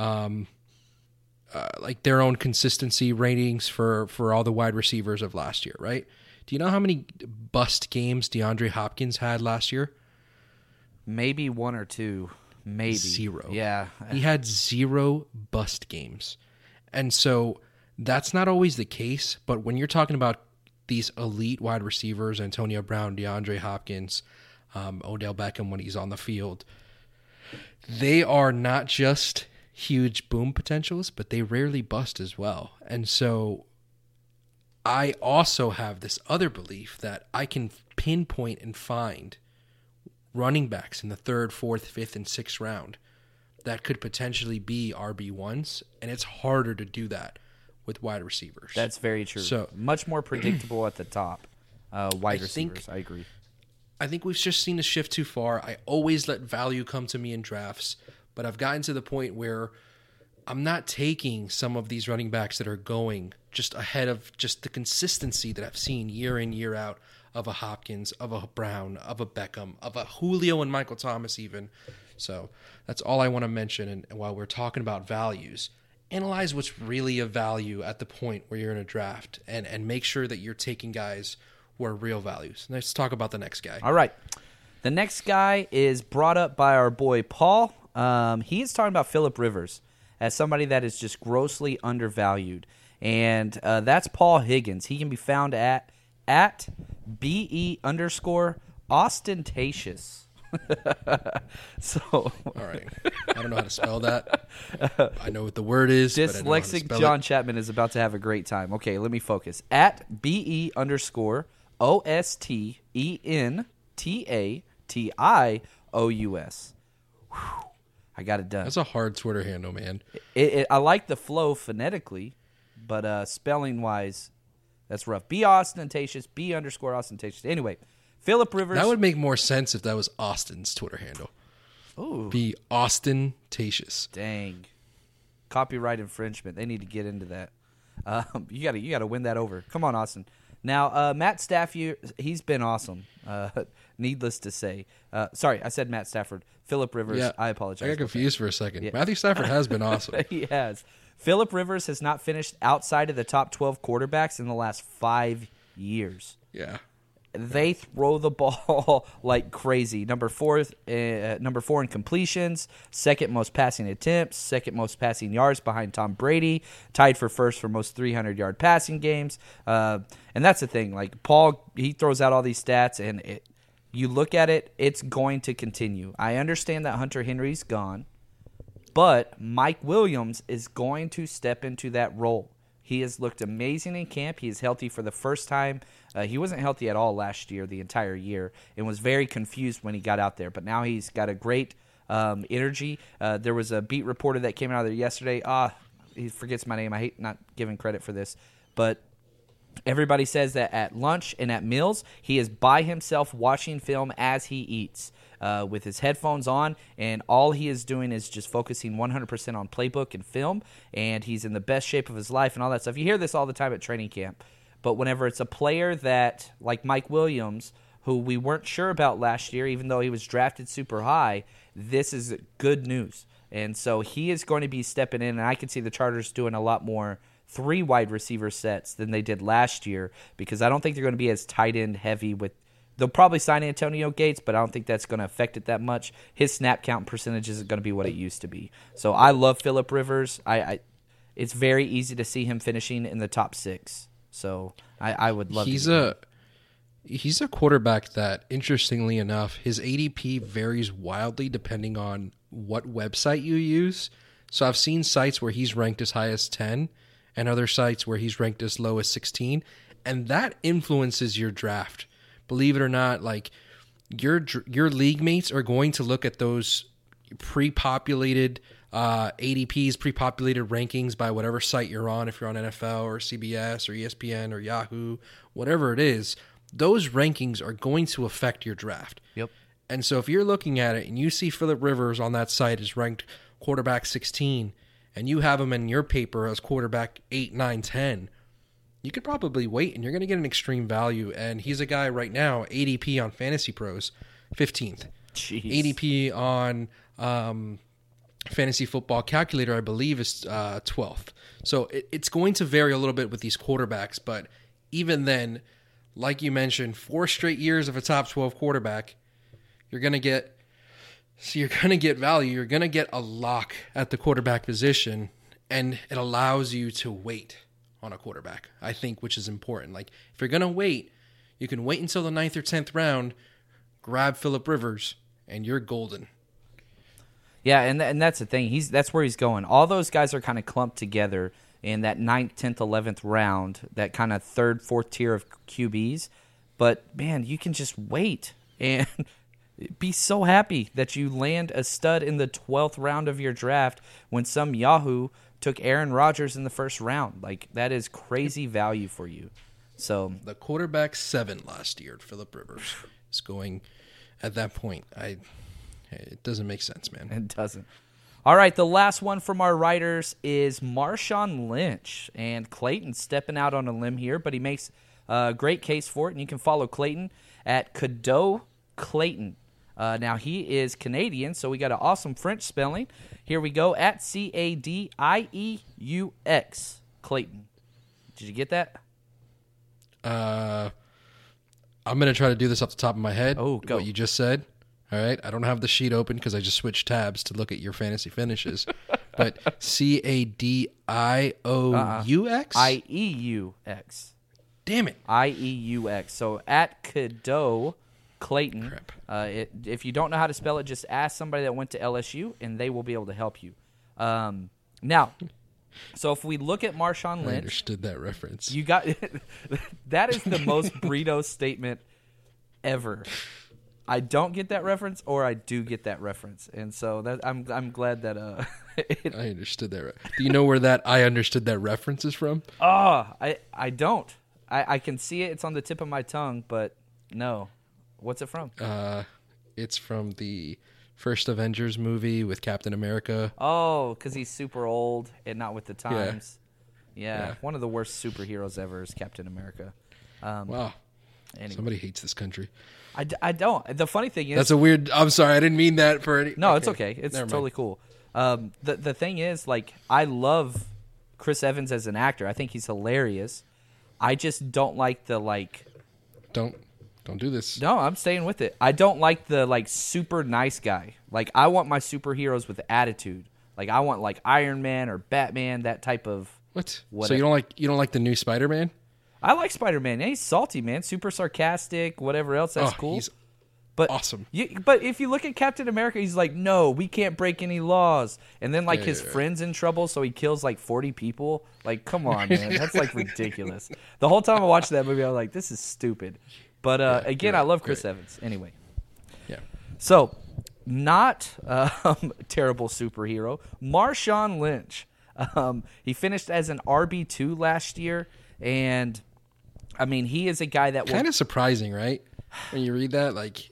their own consistency ratings for all the wide receivers of last year, right? Do you know how many bust games DeAndre Hopkins had last year? Maybe 1 or 2. Maybe. 0. Yeah. He had 0 bust games. And so that's not always the case, but when you're talking about these elite wide receivers, Antonio Brown, DeAndre Hopkins, Odell Beckham when he's on the field, they are not just huge boom potentials, but they rarely bust as well. And so I also have this other belief that I can pinpoint and find running backs in the 3rd, 4th, 5th, and 6th round that could potentially be RB1s, and it's harder to do that with wide receivers. That's very true. So much more predictable at the top. Wide receivers, I agree. I think we've just seen a shift too far. I always let value come to me in drafts, but I've gotten to the point where I'm not taking some of these running backs that are going just ahead of just the consistency that I've seen year in, year out of a Hopkins, of a Brown, of a Beckham, of a Julio and Michael Thomas even. So that's all I want to mention. And while we're talking about values, analyze what's really of value at the point where you're in a draft and make sure that you're taking guys who are real values. Let's talk about the next guy. All right. The next guy is brought up by our boy Paul. He is talking about Phillip Rivers as somebody that is just grossly undervalued. And that's Paul Higgins. He can be found at BE_ostentatious. So, all right. I don't know how to spell that. I know what the word is. Dyslexic John Chapman is about to have a great time. Okay, let me focus. At BE_OSTENTATIOUS. Whew, I got it done. That's a hard Twitter handle, man. I like the flow phonetically, but spelling wise, that's rough. Be ostentatious. B_ostentatious. Anyway, Phillip Rivers. That would make more sense if that was Austin's Twitter handle. Ooh. Be ostentatious. Dang. Copyright infringement. They need to get into that. You got to win that over. Come on, Austin. Now, Matt Stafford, he's been awesome. Needless to say. Sorry, I said Matt Stafford. Phillip Rivers, yeah, I apologize. I got confused for a second. Yeah. Matthew Stafford has been awesome. He has. Phillip Rivers has not finished outside of the top 12 quarterbacks in the last 5 years. Yeah. They throw the ball like crazy. Number four in completions, second most passing attempts, second most passing yards behind Tom Brady, tied for first for most 300-yard passing games. And that's the thing. Like Paul, he throws out all these stats, and you look at it, it's going to continue. I understand that Hunter Henry's gone, but Mike Williams is going to step into that role. He has looked amazing in camp. He is healthy for the first time. He wasn't healthy at all last year, the entire year, and was very confused when he got out there. But now he's got a great energy. There was a beat reporter that came out there yesterday. He forgets my name. I hate not giving credit for this. But everybody says that at lunch and at meals, he is by himself watching film as he eats. With his headphones on, and all he is doing is just focusing 100% on playbook and film, and he's in the best shape of his life and all that stuff. You hear this all the time at training camp, but whenever it's a player that, like Mike Williams, who we weren't sure about last year, even though he was drafted super high, this is good news. And so he is going to be stepping in, and I can see the Chargers doing a lot more 3 wide receiver sets than they did last year, because I don't think they're going to be as tight end heavy with. They'll probably sign Antonio Gates, but I don't think that's going to affect it that much. His snap count percentage isn't going to be what it used to be. So I love Phillip Rivers. It's very easy to see him finishing in the top 6. So I would love. He's a quarterback that, interestingly enough, his ADP varies wildly depending on what website you use. So I've seen sites where he's ranked as high as 10, and other sites where he's ranked as low as 16, and that influences your draft. Believe it or not, like your league mates are going to look at those pre-populated ADPs, pre-populated rankings by whatever site you're on. If you're on NFL or CBS or ESPN or Yahoo, whatever it is, those rankings are going to affect your draft. Yep. And so if you're looking at it and you see Phillip Rivers on that site is ranked quarterback 16, and you have him in your paper as quarterback 8, 9, 10, you could probably wait and you're going to get an extreme value. And he's a guy right now, ADP on Fantasy Pros, 15th. Jeez. ADP on Fantasy Football Calculator, I believe, is 12th. So it's going to vary a little bit with these quarterbacks. But even then, like you mentioned, 4 straight years of a top 12 quarterback, you're going to get value. You're going to get a lock at the quarterback position, and it allows you to wait on a quarterback, I think, which is important. Like, if you're going to wait, you can wait until the 9th or 10th round, grab Phillip Rivers, and you're golden. Yeah, and that's the thing. That's where he's going. All those guys are kind of clumped together in that 9th, 10th, 11th round, that kind of 3rd, 4th tier of QBs. But, man, you can just wait and be so happy that you land a stud in the 12th round of your draft when some Yahoo took Aaron Rodgers in the first round. Like, that is crazy value for you. So the quarterback 7 last year, Phillip Rivers, is going at that point. It doesn't make sense, man. It doesn't. All right, the last one from our writers is Marshawn Lynch. And Clayton's stepping out on a limb here, but he makes a great case for it. And you can follow Clayton at Cadeau Clayton. Now, he is Canadian, so we got an awesome French spelling. Here we go, at Cadieux, Clayton. Did you get that? I'm going to try to do this off the top of my head. Oh, go. What you just said. All right. I don't have the sheet open because I just switched tabs to look at your fantasy finishes. But Cadieux? Ieux. Damn it. Ieux. So at Cadeau Clayton. Crap. If you don't know how to spell it, just ask somebody that went to LSU, and they will be able to help you. Now, so if we look at Marshawn Lynch, I understood that reference. You got that is the most Burrito statement ever. I don't get that reference, or I do get that reference, and so that I'm glad that I understood that. Do you know where that I understood that reference is from? I don't. I can see it. It's on the tip of my tongue, but no. What's it from? It's from the first Avengers movie with Captain America. Oh, because he's super old and not with the times. Yeah. One of the worst superheroes ever is Captain America. Wow. Anyway. Somebody hates this country. I don't. The funny thing is... That's a weird... I'm sorry. I didn't mean that for any... No, it's okay. It's totally cool. The thing is, like, I love Chris Evans as an actor. I think he's hilarious. I just don't like the, like... Don't do this. No, I'm staying with it. I don't like the, like, super nice guy. Like, I want my superheroes with attitude. Like, I want, like, Iron Man or Batman, that type of... What? Whatever. So you don't like the new Spider-Man? I like Spider-Man. Yeah, he's salty, man. Super sarcastic, whatever else. That's cool. He's awesome. But if you look at Captain America, he's like, no, we can't break any laws. And then, like, his friend's in trouble, so he kills, like, 40 people. Like, come on, man. That's, like, ridiculous. The whole time I watched that movie, I was like, this is stupid. But, again, I love Chris Evans. Anyway. Yeah. So, not terrible superhero. Marshawn Lynch. He finished as an RB2 last year, and, I mean, he is a guy that will... Kind of surprising, right? When you read that, like...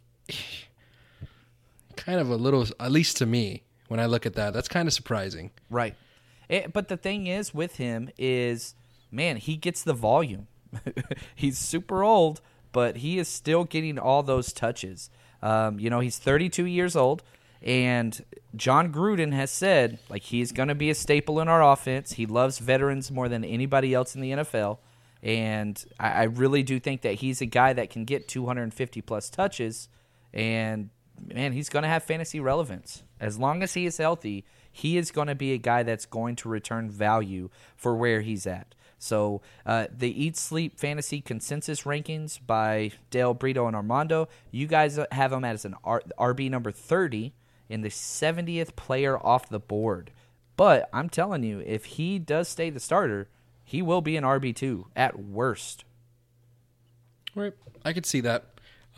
kind of a little, at least to me, when I look at that, that's kind of surprising. Right. But the thing is with him is, man, he gets the volume. He's super old, but he is still getting all those touches. He's 32 years old, and John Gruden has said, like, he's going to be a staple in our offense. He loves veterans more than anybody else in the NFL, and I really do think that he's a guy that can get 250-plus touches, and, man, he's going to have fantasy relevance. As long as he is healthy, he is going to be a guy that's going to return value for where he's at. So the Eat Sleep Fantasy Consensus Rankings by Dale, Brito, and Armando, you guys have him as an RB number 30 in the 70th player off the board. But I'm telling you, if he does stay the starter, he will be an RB2 at worst. Right. I could see that.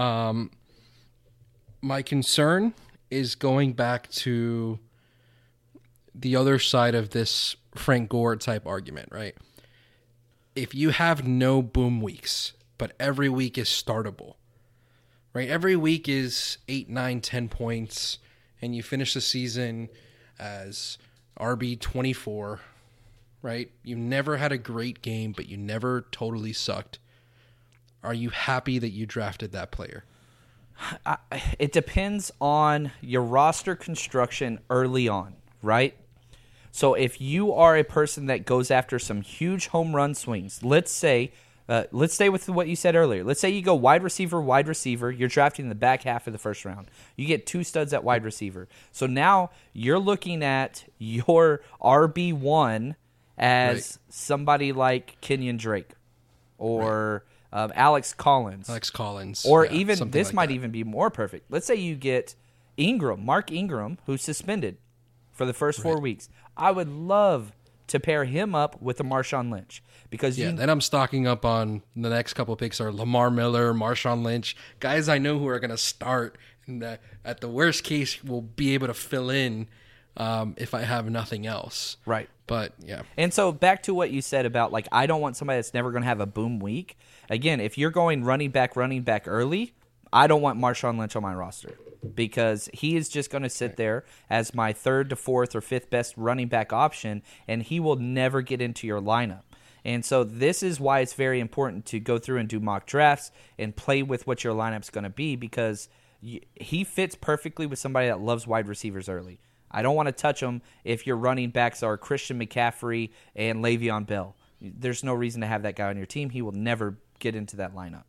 My concern is going back to the other side of this Frank Gore type argument, right? If you have no boom weeks, but every week is startable, right? Every week is 8, 9, 10 points, and you finish the season as RB 24, right? You never had a great game, but you never totally sucked. Are you happy that you drafted that player? It depends on your roster construction early on, right? So if you are a person that goes after some huge home run swings, let's stay with what you said earlier. Let's say you go wide receiver, you're drafting in the back half of the first round. You get 2 studs at wide receiver. So now you're looking at your RB1 as somebody like Kenyon Drake or Alex Collins. Or even, this might even be more perfect. Let's say you get Mark Ingram, who's suspended for the first 4 weeks. I would love to pair him up with a Marshawn Lynch because then I'm stocking up on the next couple of picks are Lamar Miller, Marshawn Lynch, guys I know who are going to start and at the worst case will be able to fill in if I have nothing else. Right. But yeah. And so back to what you said about like I don't want somebody that's never going to have a boom week. Again, if you're going running back early, I don't want Marshawn Lynch on my roster because he is just going to sit there as my 3rd to 4th or 5th best running back option, and he will never get into your lineup. And so this is why it's very important to go through and do mock drafts and play with what your lineup's going to be because he fits perfectly with somebody that loves wide receivers early. I don't want to touch him if your running backs are Christian McCaffrey and Le'Veon Bell. There's no reason to have that guy on your team. He will never get into that lineup.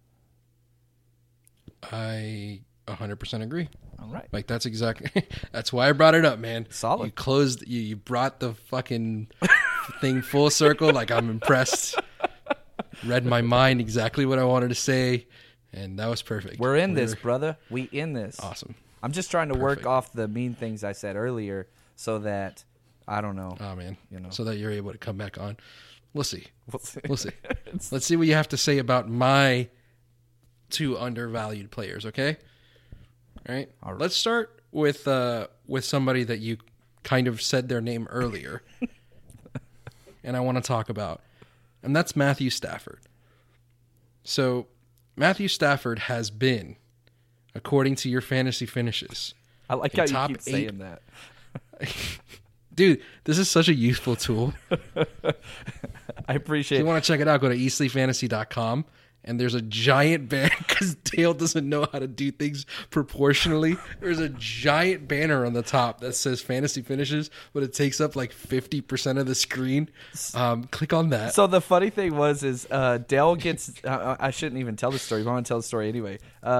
I 100% agree. All right. Like that's exactly that's why I brought it up, man. Solid. You brought the fucking thing full circle. Like I'm impressed. Read my mind exactly what I wanted to say, and that was perfect. We're in this, brother. We in this. Awesome. I'm just trying to work off the mean things I said earlier so that I don't know. Oh man. You know. So that you're able to come back on. We'll see. We'll see. Let's see what you have to say about my 2 undervalued players, okay? All right. Let's start with somebody that you kind of said their name earlier. And I want to talk about. And that's Matthew Stafford. So, Matthew Stafford has been, according to your fantasy finishes, I like how you keep saying that. Dude, this is such a useful tool. I appreciate it. If you want to check it out, go to eatsleepfantasy.com. And there's a giant banner because Dale doesn't know how to do things proportionally. There's a giant banner on the top that says fantasy finishes, but it takes up like 50% of the screen. Click on that. So the funny thing is Dale gets, I shouldn't even tell the story, but I'm going to tell the story anyway.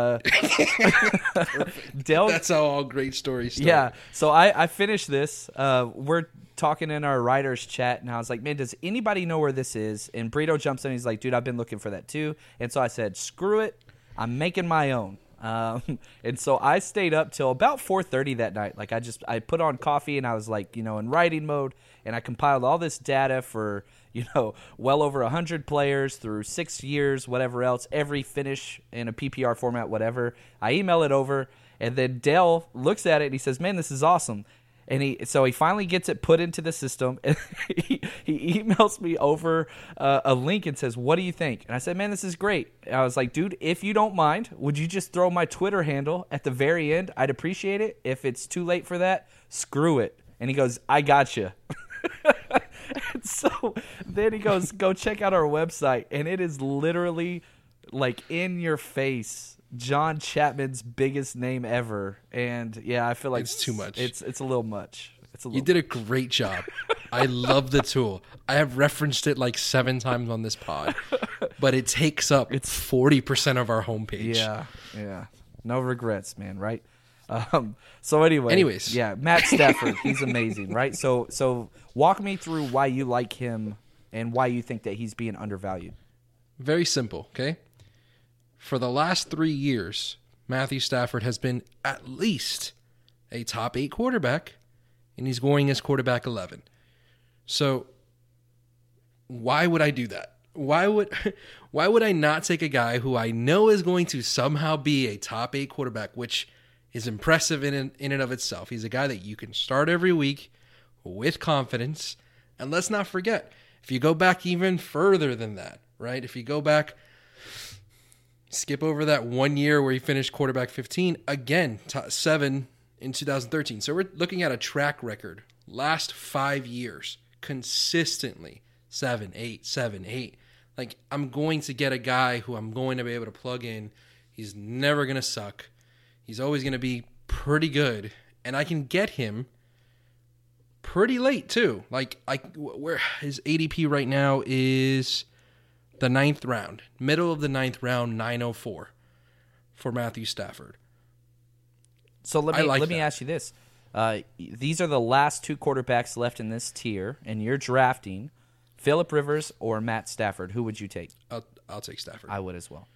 Dale, that's how all great stories start. Yeah. So I finished this. We're talking in our writers chat, and I was like, man, does anybody know where this is? And Brito jumps in, and he's like, dude, I've been looking for that too. And so I said, screw it, I'm making my own. And so I stayed up till about 4:30 that night. Like I put on coffee, and I was like, in writing mode, and I compiled all this data for well over 100 players through 6 years, whatever else, every finish in a PPR format, whatever. I email it over, and then Dale looks at it and he says, man, this is awesome. And he finally gets it put into the system, and he emails me over a link and says, what do you think? And I said, man, this is great. And I was like, dude, if you don't mind, would you just throw my Twitter handle at the very end? I'd appreciate it. If it's too late for that, screw it. And he goes, I gotcha. And so then he goes, go check out our website, and it is literally like in your face, John Chapman's biggest name ever. And yeah, I feel like it's too much. It's a little much. You did a great job. I love the tool. I have referenced it like 7 times on this pod, but it takes up 40% of our homepage. Yeah. No regrets, man. Right. So anyways, yeah, Matt Stafford, he's amazing, right? So walk me through why you like him and why you think that he's being undervalued. Very simple. Okay. For the last 3 years, Matthew Stafford has been at least a top 8 quarterback, and he's going as quarterback 11. So why would I do that? Why would I not take a guy who I know is going to somehow be a top 8 quarterback, which is impressive in and of itself. He's a guy that you can start every week with confidence. And let's not forget, if you go back even further than that, right? If you go back, Skip over that 1 year where he finished quarterback 15. Again, 7 in 2013. So we're looking at a track record. Last 5 years, consistently 7, 8, 7, 8. Like, I'm going to get a guy who I'm going to be able to plug in. He's never going to suck. He's always going to be pretty good. And I can get him pretty late, too. Like, where his ADP right now is the 9th round. Middle of the 9th round, 904 for Matthew Stafford. So let me ask you this. These are the last 2 quarterbacks left in this tier, and you're drafting Phillip Rivers or Matt Stafford. Who would you take? I'll take Stafford. I would as well.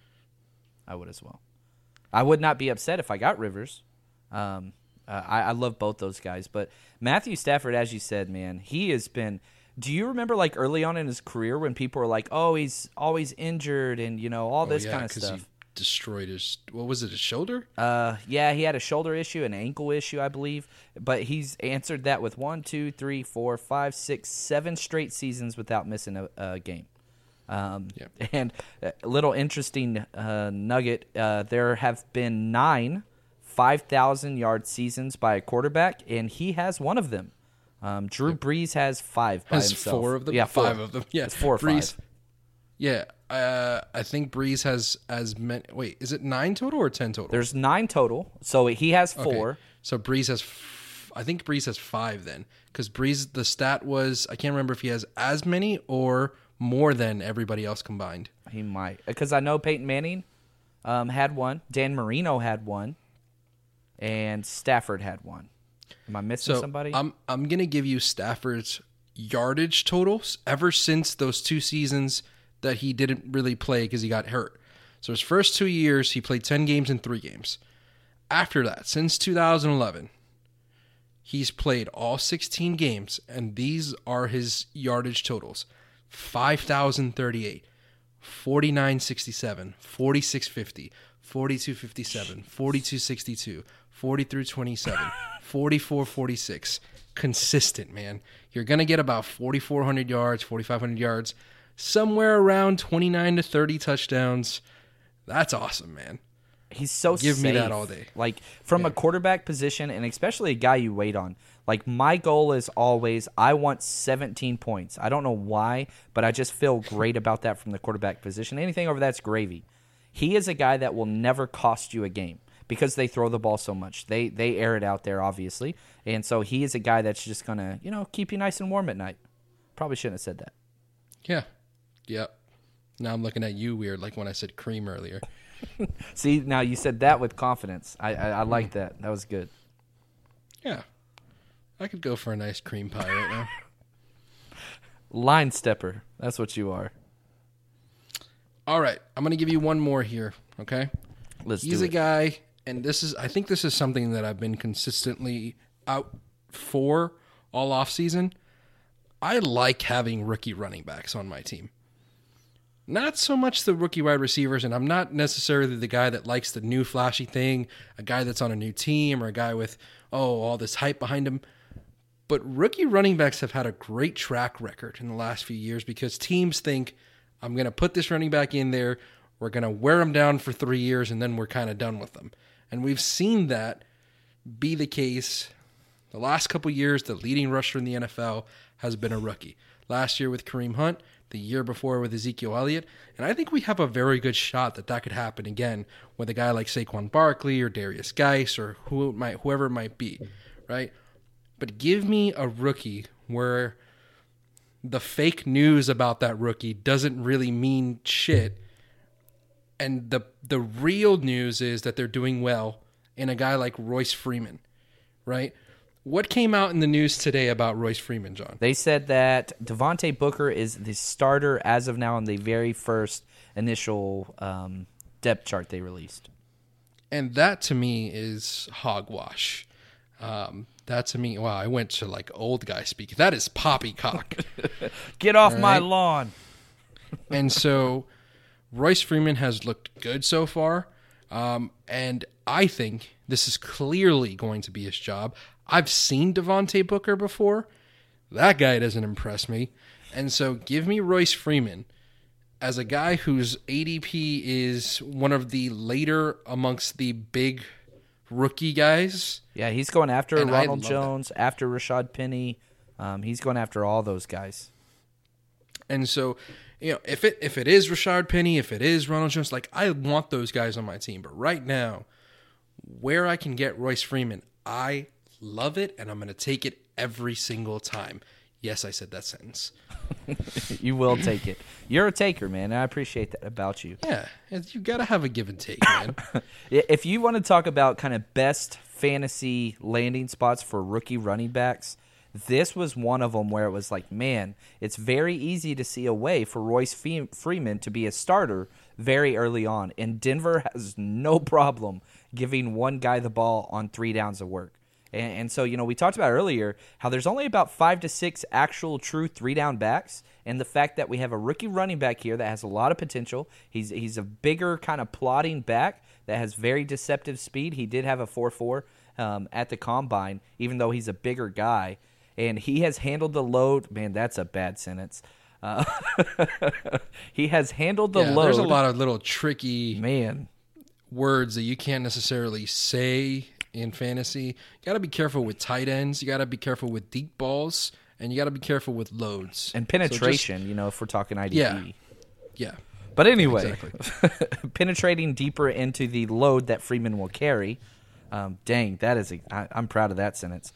I would not be upset if I got Rivers. I love both those guys. But Matthew Stafford, as you said, man, he has been – do you remember like early on in his career when people were like, oh, he's always injured and, all this kind of stuff? He destroyed his – what was it, his shoulder? Yeah, he had a shoulder issue, an ankle issue, I believe. But he's answered that with 1, 2, 3, 4, 5, 6, 7 straight seasons without missing a game. And a little interesting nugget, there have been 9 5,000-yard seasons by a quarterback, and he has one of them. Drew Brees has 5 by himself. 4 of them? Yeah, 5 of them. Yeah, it's 4 or Brees, 5. Yeah, I think Brees has as many. Wait, is it 9 total or 10 total? There's 9 total, so he has 4. Okay. So Brees has, I think Brees has 5 then, because Brees, the stat was, I can't remember if he has as many or more than everybody else combined. He might, because I know Peyton Manning had 1, Dan Marino had 1, and Stafford had 1. Am I missing somebody? I'm gonna give you Stafford's yardage totals ever since those 2 seasons that he didn't really play because he got hurt. So his first 2 years, he played 10 games in 3 games. After that, since 2011, he's played all 16 games, and these are his yardage totals: 5,038, 4967, 4650, 4257, 4262, 4327, 4446. Consistent, man. You're going to get about 4,400 yards, 4,500 yards, somewhere around 29 to 30 touchdowns. That's awesome, man. He's so Give safe. me that all day. Like, from a quarterback position, and especially a guy you wait on, like, my goal is always, I want 17 points. I don't know why, but I just feel great about that from the quarterback position. Anything over that's gravy. He is a guy that will never cost you a game because they throw the ball so much. They air it out there, obviously. And so he is a guy that's just going to, keep you nice and warm at night. Probably shouldn't have said that. Yeah. Yep. Now I'm looking at you weird, like when I said cream earlier. See, now you said that with confidence. I like that. That was good. Yeah. I could go for a nice cream pie right now. Line stepper. That's what you are. All right. I'm going to give you one more here, okay? He's a guy, and I think this is something that I've been consistently out for all offseason. I like having rookie running backs on my team. Not so much the rookie wide receivers, and I'm not necessarily the guy that likes the new flashy thing, a guy that's on a new team, or a guy with, all this hype behind him. But rookie running backs have had a great track record in the last few years because teams think, I'm going to put this running back in there, we're going to wear him down for 3 years, and then we're kind of done with them. And we've seen that be the case. The last couple years, the leading rusher in the NFL has been a rookie. Last year with Kareem Hunt, the year before with Ezekiel Elliott, and I think we have a very good shot that could happen again with a guy like Saquon Barkley or Darius Geis or whoever it might be, right? But give me a rookie where the fake news about that rookie doesn't really mean shit, and the real news is that they're doing well in a guy like Royce Freeman, right? What came out in the news today about Royce Freeman, John? They said that Devontae Booker is the starter as of now on the very first initial depth chart they released. And that to me is hogwash. That to me, wow, I went to like old guy speak. That is poppycock. Get off my lawn. And so Royce Freeman has looked good so far. And I think this is clearly going to be his job. I've seen Devontae Booker before. That guy doesn't impress me. And so give me Royce Freeman as a guy whose ADP is one of the later amongst the big rookie guys. Yeah, he's going after And I Ronald love Jones, after Rashad Penny. He's going after all those guys. And so, if it is Rashad Penny, if it is Ronald Jones, like, I want those guys on my team. But right now, where I can get Royce Freeman, I love it, and I'm going to take it every single time. Yes, I said that sentence. You will take it. You're a taker, man, and I appreciate that about you. Yeah, you got to have a give and take, man. If you want to talk about kind of best fantasy landing spots for rookie running backs, this was one of them where it was like, man, it's very easy to see a way for Royce Freeman to be a starter very early on. And Denver has no problem giving one guy the ball on 3 downs of work. And so, we talked about earlier how there's only about 5 to 6 actual true 3-down backs. And the fact that we have a rookie running back here that has a lot of potential. He's a bigger kind of plodding back that has very deceptive speed. He did have a 4.4 at the combine, even though he's a bigger guy. And he has handled the load. Man, that's a bad sentence. He has handled the load. There's a lot of little tricky man words that you can't necessarily say in fantasy. You got to be careful with tight ends. You got to be careful with deep balls. And you got to be careful with loads. And penetration, if we're talking IDP. Yeah. But anyway, exactly. Penetrating deeper into the load that Freeman will carry. Dang, I'm proud of that sentence.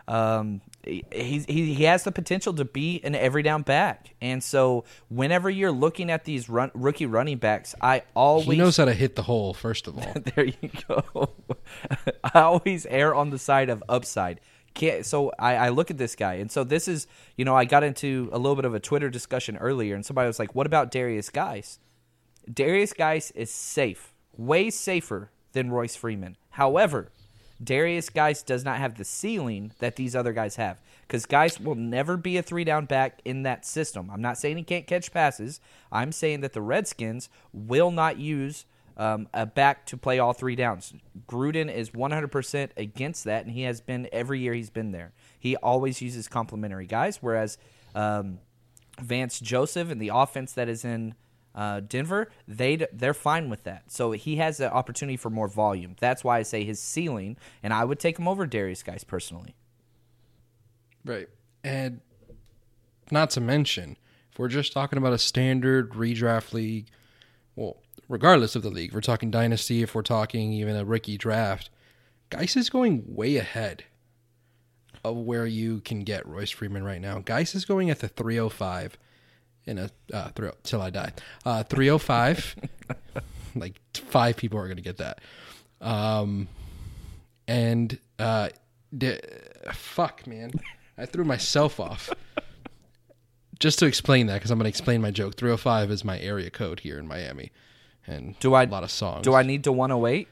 He has the potential to be an every down back, and so whenever you're looking at these rookie running backs, he knows how to hit the hole. First of all, there you go. I always err on the side of upside. So I look at this guy, and so this is I got into a little bit of a Twitter discussion earlier, and somebody was like, "What about Darius Geis?" Darius Geis is safe, way safer than Royce Freeman. However, Darius Geis does not have the ceiling that these other guys have, because Geis will never be a 3-down back in that system. I'm not saying he can't catch passes. I'm saying that the Redskins will not use a back to play all 3 downs. Gruden is 100% against that, and he has been every year he's been there. He always uses complementary guys, whereas Vance Joseph and the offense that is in Denver, they're fine with that. So he has the opportunity for more volume. That's why I say his ceiling, and I would take him over Darius Geis personally. Right. And not to mention, if we're just talking about a standard redraft league, well, regardless of the league, if we're talking dynasty, if we're talking even a rookie draft, Geis is going way ahead of where you can get Royce Freeman right now. Geis is going at the 305 in a till I die. 305. Like 5 people are going to get that. Fuck, man. I threw myself off. Just to explain that, because I'm going to explain my joke. 305 is my area code here in Miami. And a lot of songs. Do I need to 108?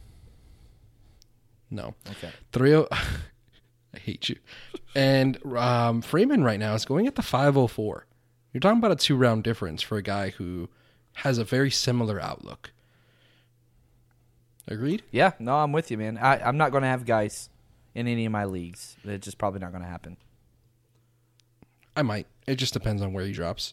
No. Okay. 30. I hate you. And Freeman right now is going at the 504. You're talking about a 2-round difference for a guy who has a very similar outlook. Agreed? Yeah, no, I'm with you, man. I'm not going to have Geis in any of my leagues. It's just probably not going to happen. I might. It just depends on where he drops.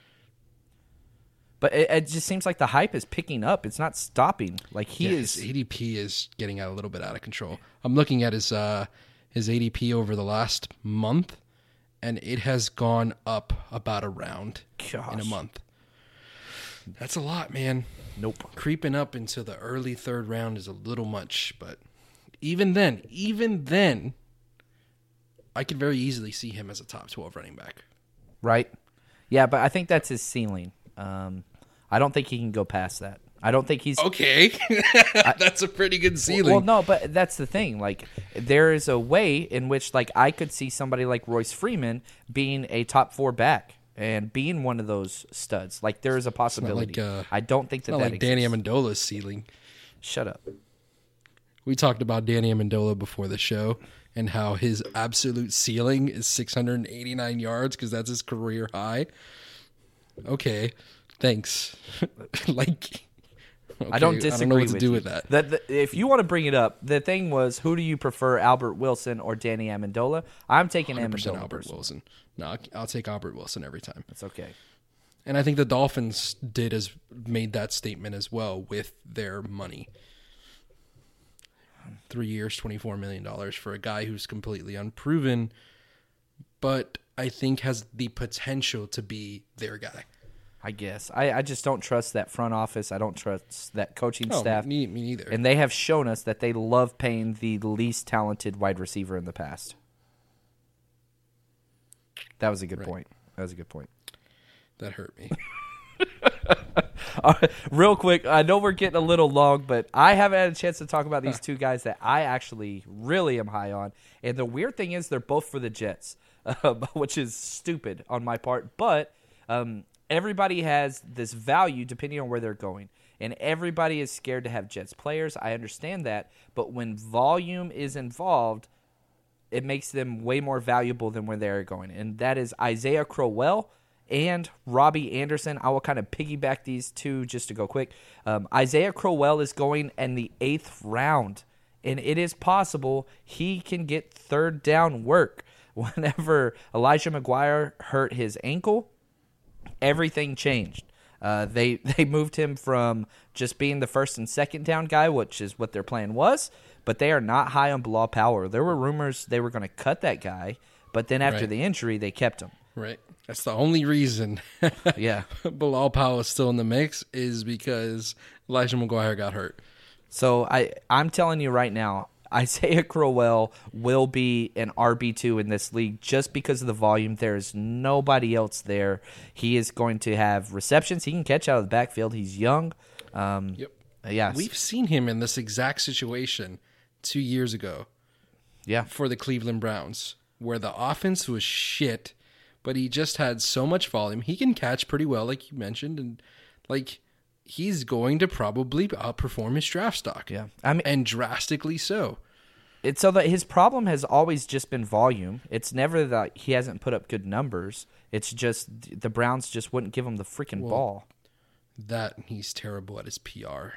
But it just seems like the hype is picking up. It's not stopping. Like his ADP is getting a little bit out of control. I'm looking at his ADP over the last month, and it has gone up about a round in a month. That's a lot, man. Nope. Creeping up into the early 3rd round is a little much, but even then, I could very easily see him as a top 12 running back. Right. Yeah, but I think that's his ceiling. I don't think he can go past that. I don't think he's... Okay. That's a pretty good ceiling. Well, no, but that's the thing. Like, there is a way in which, like, I could see somebody like Royce Freeman being a top 4 back and being one of those studs. Like, there is a possibility. I don't think that exists. Danny Amendola's ceiling. Shut up. We talked about Danny Amendola before the show and how his absolute ceiling is 689 yards because that's his career high. Okay, thanks. Okay, I don't disagree. I don't know what to do with that. If you want to bring it up, the thing was, who do you prefer, Albert Wilson or Danny Amendola? I'm taking Amendola. Albert Wilson. No, I'll take Albert Wilson every time. That's okay. And I think the Dolphins made that statement as well with their money. 3 years, $24 million for a guy who's completely unproven, but I think has the potential to be their guy. I guess. I just don't trust that front office. I don't trust that coaching staff. Me neither. And they have shown us that they love paying the least talented wide receiver in the past. That was a good point. That was a good point. That hurt me. Real quick, I know we're getting a little long, but I haven't had a chance to talk about these two guys that I actually really am high on. And the weird thing is they're both for the Jets, which is stupid on my part. But everybody has this value depending on where they're going. And everybody is scared to have Jets players. I understand that. But when volume is involved, it makes them way more valuable than where they're going. And that is Isaiah Crowell and Robbie Anderson. I will kind of piggyback these two just to go quick. Isaiah Crowell is going in the 8th round, and it is possible he can get third down work. Whenever Elijah McGuire hurt his ankle, everything changed. They moved him from just being the first and second down guy, which is what their plan was, but they are not high on Bilal Powell. There were rumors they were going to cut that guy, but then after the injury, they kept him. Right. That's the only reason Yeah. Bilal Powell is still in the mix is because Elijah McGuire got hurt. So I'm telling you right now, Isaiah Crowell will be an RB2 in this league just because of the volume. There is nobody else there. He is going to have receptions. He can catch out of the backfield. He's young. Yep. Yeah. We've seen him in this exact situation 2 years ago. Yeah. For the Cleveland Browns, where the offense was shit, but he just had so much volume. He can catch pretty well, like you mentioned, and he's going to probably outperform his draft stock. Yeah. And drastically so. It's so that his problem has always just been volume. It's never that he hasn't put up good numbers. It's just the Browns just wouldn't give him the freaking ball. That he's terrible at his PR.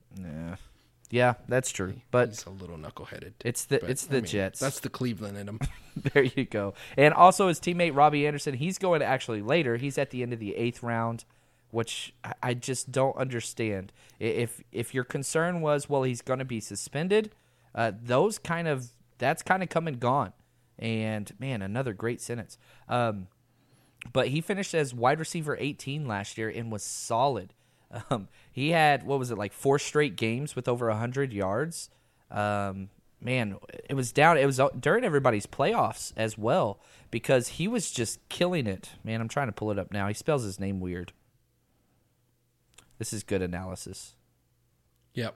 Yeah, that's true. But he's a little knuckleheaded. It's the Jets. That's the Cleveland in him. There you go. And also his teammate Robbie Anderson, he's going actually later. He's at the end of the 8th round, which I just don't understand. If your concern was, well, he's going to be suspended, that's kind of come and gone. And man, another great sentence. But he finished as wide receiver 18 last year and was solid. He had, 4 straight games with over 100 yards. Man, it was during everybody's playoffs as well because he was just killing it. Man, I'm trying to pull it up now. He spells his name weird. This is good analysis. Yep.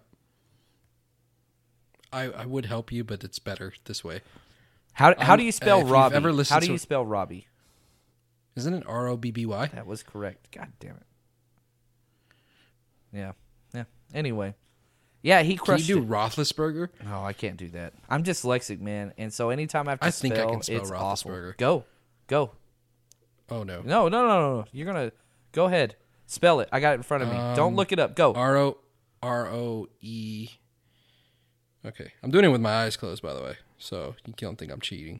I would help you, but it's better this way. How do you spell Robbie? How do you spell Robbie? Isn't it R-O-B-B-Y? That was correct. God damn it. Yeah. Anyway. Yeah, he crushed it. Can you do Roethlisberger? No, I can't do that. I'm dyslexic, man. And so anytime I have to think I can spell it's Roethlisberger. Awful. Go. Oh, no. No. You're going to go ahead. Spell it. I got it in front of me. Don't look it up. Go. R-O-E. Okay. I'm doing it with my eyes closed, by the way. So you don't think I'm cheating.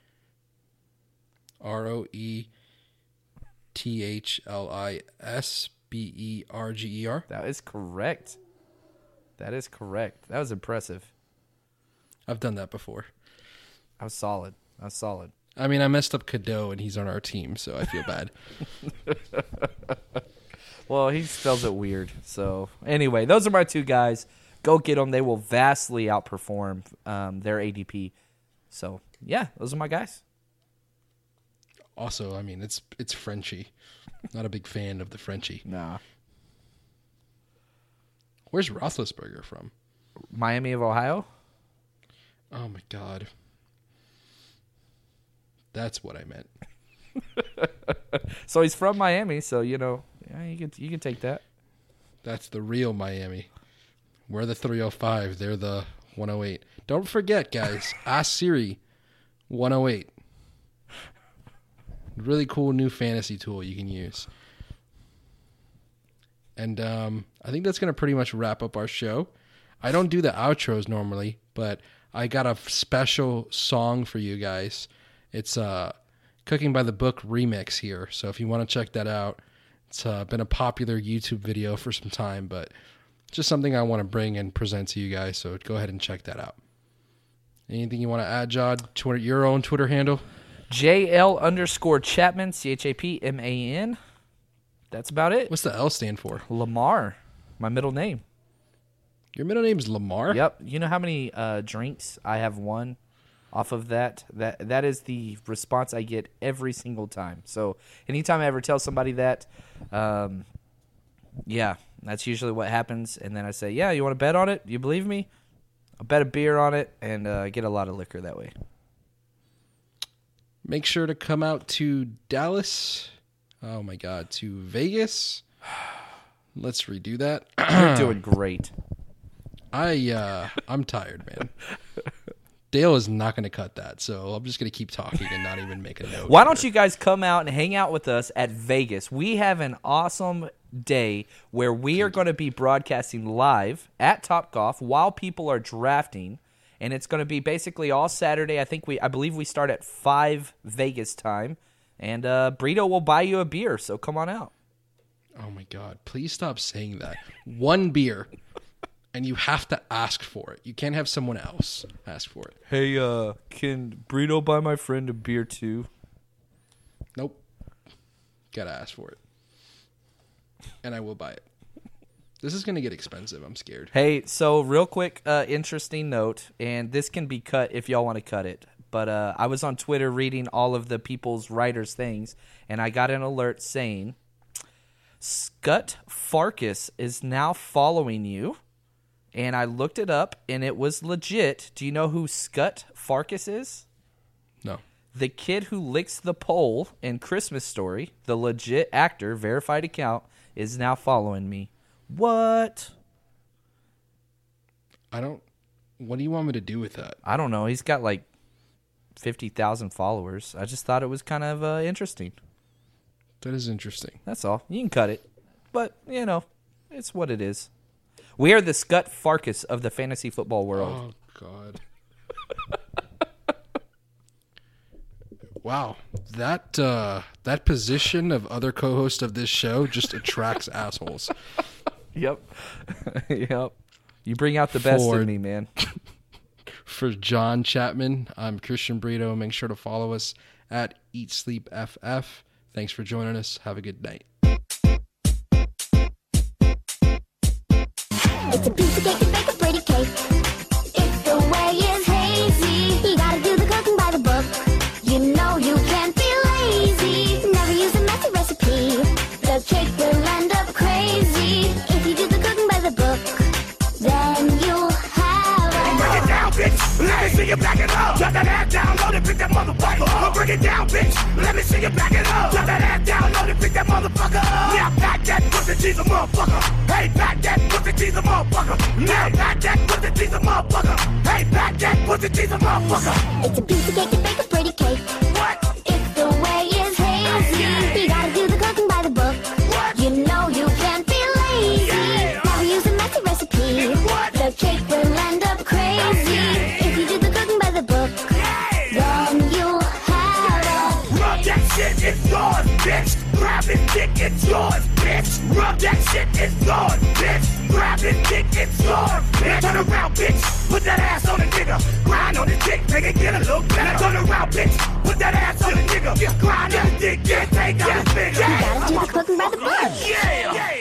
R-O-E-T-H-L-I-S-B-E-R-G-E-R. That is correct. That was impressive. I've done that before. I was solid. I mean, I messed up Cadeau, and he's on our team, so I feel bad. Well, he spells it weird. So, anyway, those are my two guys. Go get them. They will vastly outperform their ADP. So, yeah, those are my guys. Also, I mean, it's Frenchie. Not a big fan of the Frenchie. Nah. Where's Roethlisberger from? Miami of Ohio? Oh, my God. That's what I meant. So he's from Miami, so, yeah, you can take that. That's the real Miami. We're the 305. They're the 108. Don't forget, guys. Ask Siri 108. Really cool new fantasy tool you can use. And I think that's going to pretty much wrap up our show. I don't do the outros normally, but I got a special song for you guys. It's Cooking by the Book remix here. So if you want to check that out, It's been a popular YouTube video for some time, but just something I want to bring and present to you guys. So go ahead and check that out. Anything you want to add, Jod? Your own Twitter handle? JL_Chapman, CHAPMAN. That's about it. What's the L stand for? Lamar, my middle name. Your middle name is Lamar? Yep. You know how many drinks I have won off of that? That is the response I get every single time. So anytime I ever tell somebody that, yeah, that's usually what happens. And then I say, yeah, you want to bet on it? You believe me? I'll bet a beer on it and get a lot of liquor that way. Make sure to come out to Dallas. Oh, my God. To Vegas. Let's redo that. You're doing great. I'm tired, man. Dale is not going to cut that, so I'm just going to keep talking and not even make a note. Why don't you guys come out and hang out with us at Vegas? We have an awesome day where we are going to be broadcasting live at Topgolf while people are drafting, and it's going to be basically all Saturday. I believe we start at 5 Vegas time, and Brito will buy you a beer, so come on out. Oh, my God. Please stop saying that. One beer. And you have to ask for it. You can't have someone else ask for it. Hey, can Brito buy my friend a beer too? Nope. Gotta ask for it. And I will buy it. This is going to get expensive. I'm scared. Hey, so real quick, interesting note, and this can be cut if y'all want to cut it. But I was on Twitter reading all of the people's writers' things, and I got an alert saying, Scut Farkas is now following you. And I looked it up, and it was legit. Do you know who Scut Farkas is? No. The kid who licks the pole in Christmas Story, the legit actor, verified account, is now following me. What? What do you want me to do with that? I don't know. He's got like 50,000 followers. I just thought it was kind of interesting. That is interesting. That's all. You can cut it. But, it's what it is. We are the Scut Farkas of the fantasy football world. Oh, God. Wow. That position of other co-host of this show just attracts assholes. Yep. Yep. You bring out the best in me, man. For John Chapman, I'm Christian Brito. Make sure to follow us at Eat Sleep FF. Thanks for joining us. Have a good night. It's a piece of cake to bake a pretty cake. If the way is hazy, you gotta do the cooking by the book. You know you can't be lazy. Never use a messy recipe. The cake will end up crazy. If you do the cooking by the book, then you'll have a... Break it down, bitch. Let me see you back it up. Drop that ass down, load it, pick that motherfucker up. Break it down, bitch. Let me see you back it up. Drop that ass down, load it, pick that motherfucker up. Now back that pussy, she's a motherfucker. Hey, back that pussy, she's a motherfucker. Now back that pussy, she's a motherfucker. Hey, back that pussy, she's a motherfucker. It's a piece of cake to bake a pretty cake. What? If the way is hazy, you gotta do the cooking by the book. What? You know you can't be lazy. Yeah. Never use a messy recipe. What? The cake will end up crazy. Yeah. If you do the cooking by the book, then you'll have a... Rub that shit, it's yours, bitch. Grab it, dick, it's yours, bitch. Rub that shit, it's yours, bitch. Grab it, dick, it's yours, bitch. Turn around, bitch. Put that ass on a nigga. Grind on the dick, make it get a little better. Turn around, bitch. Put that ass on a nigga. Grind on the dick, get take out the finger. You gotta do the cooking by the book. Yeah.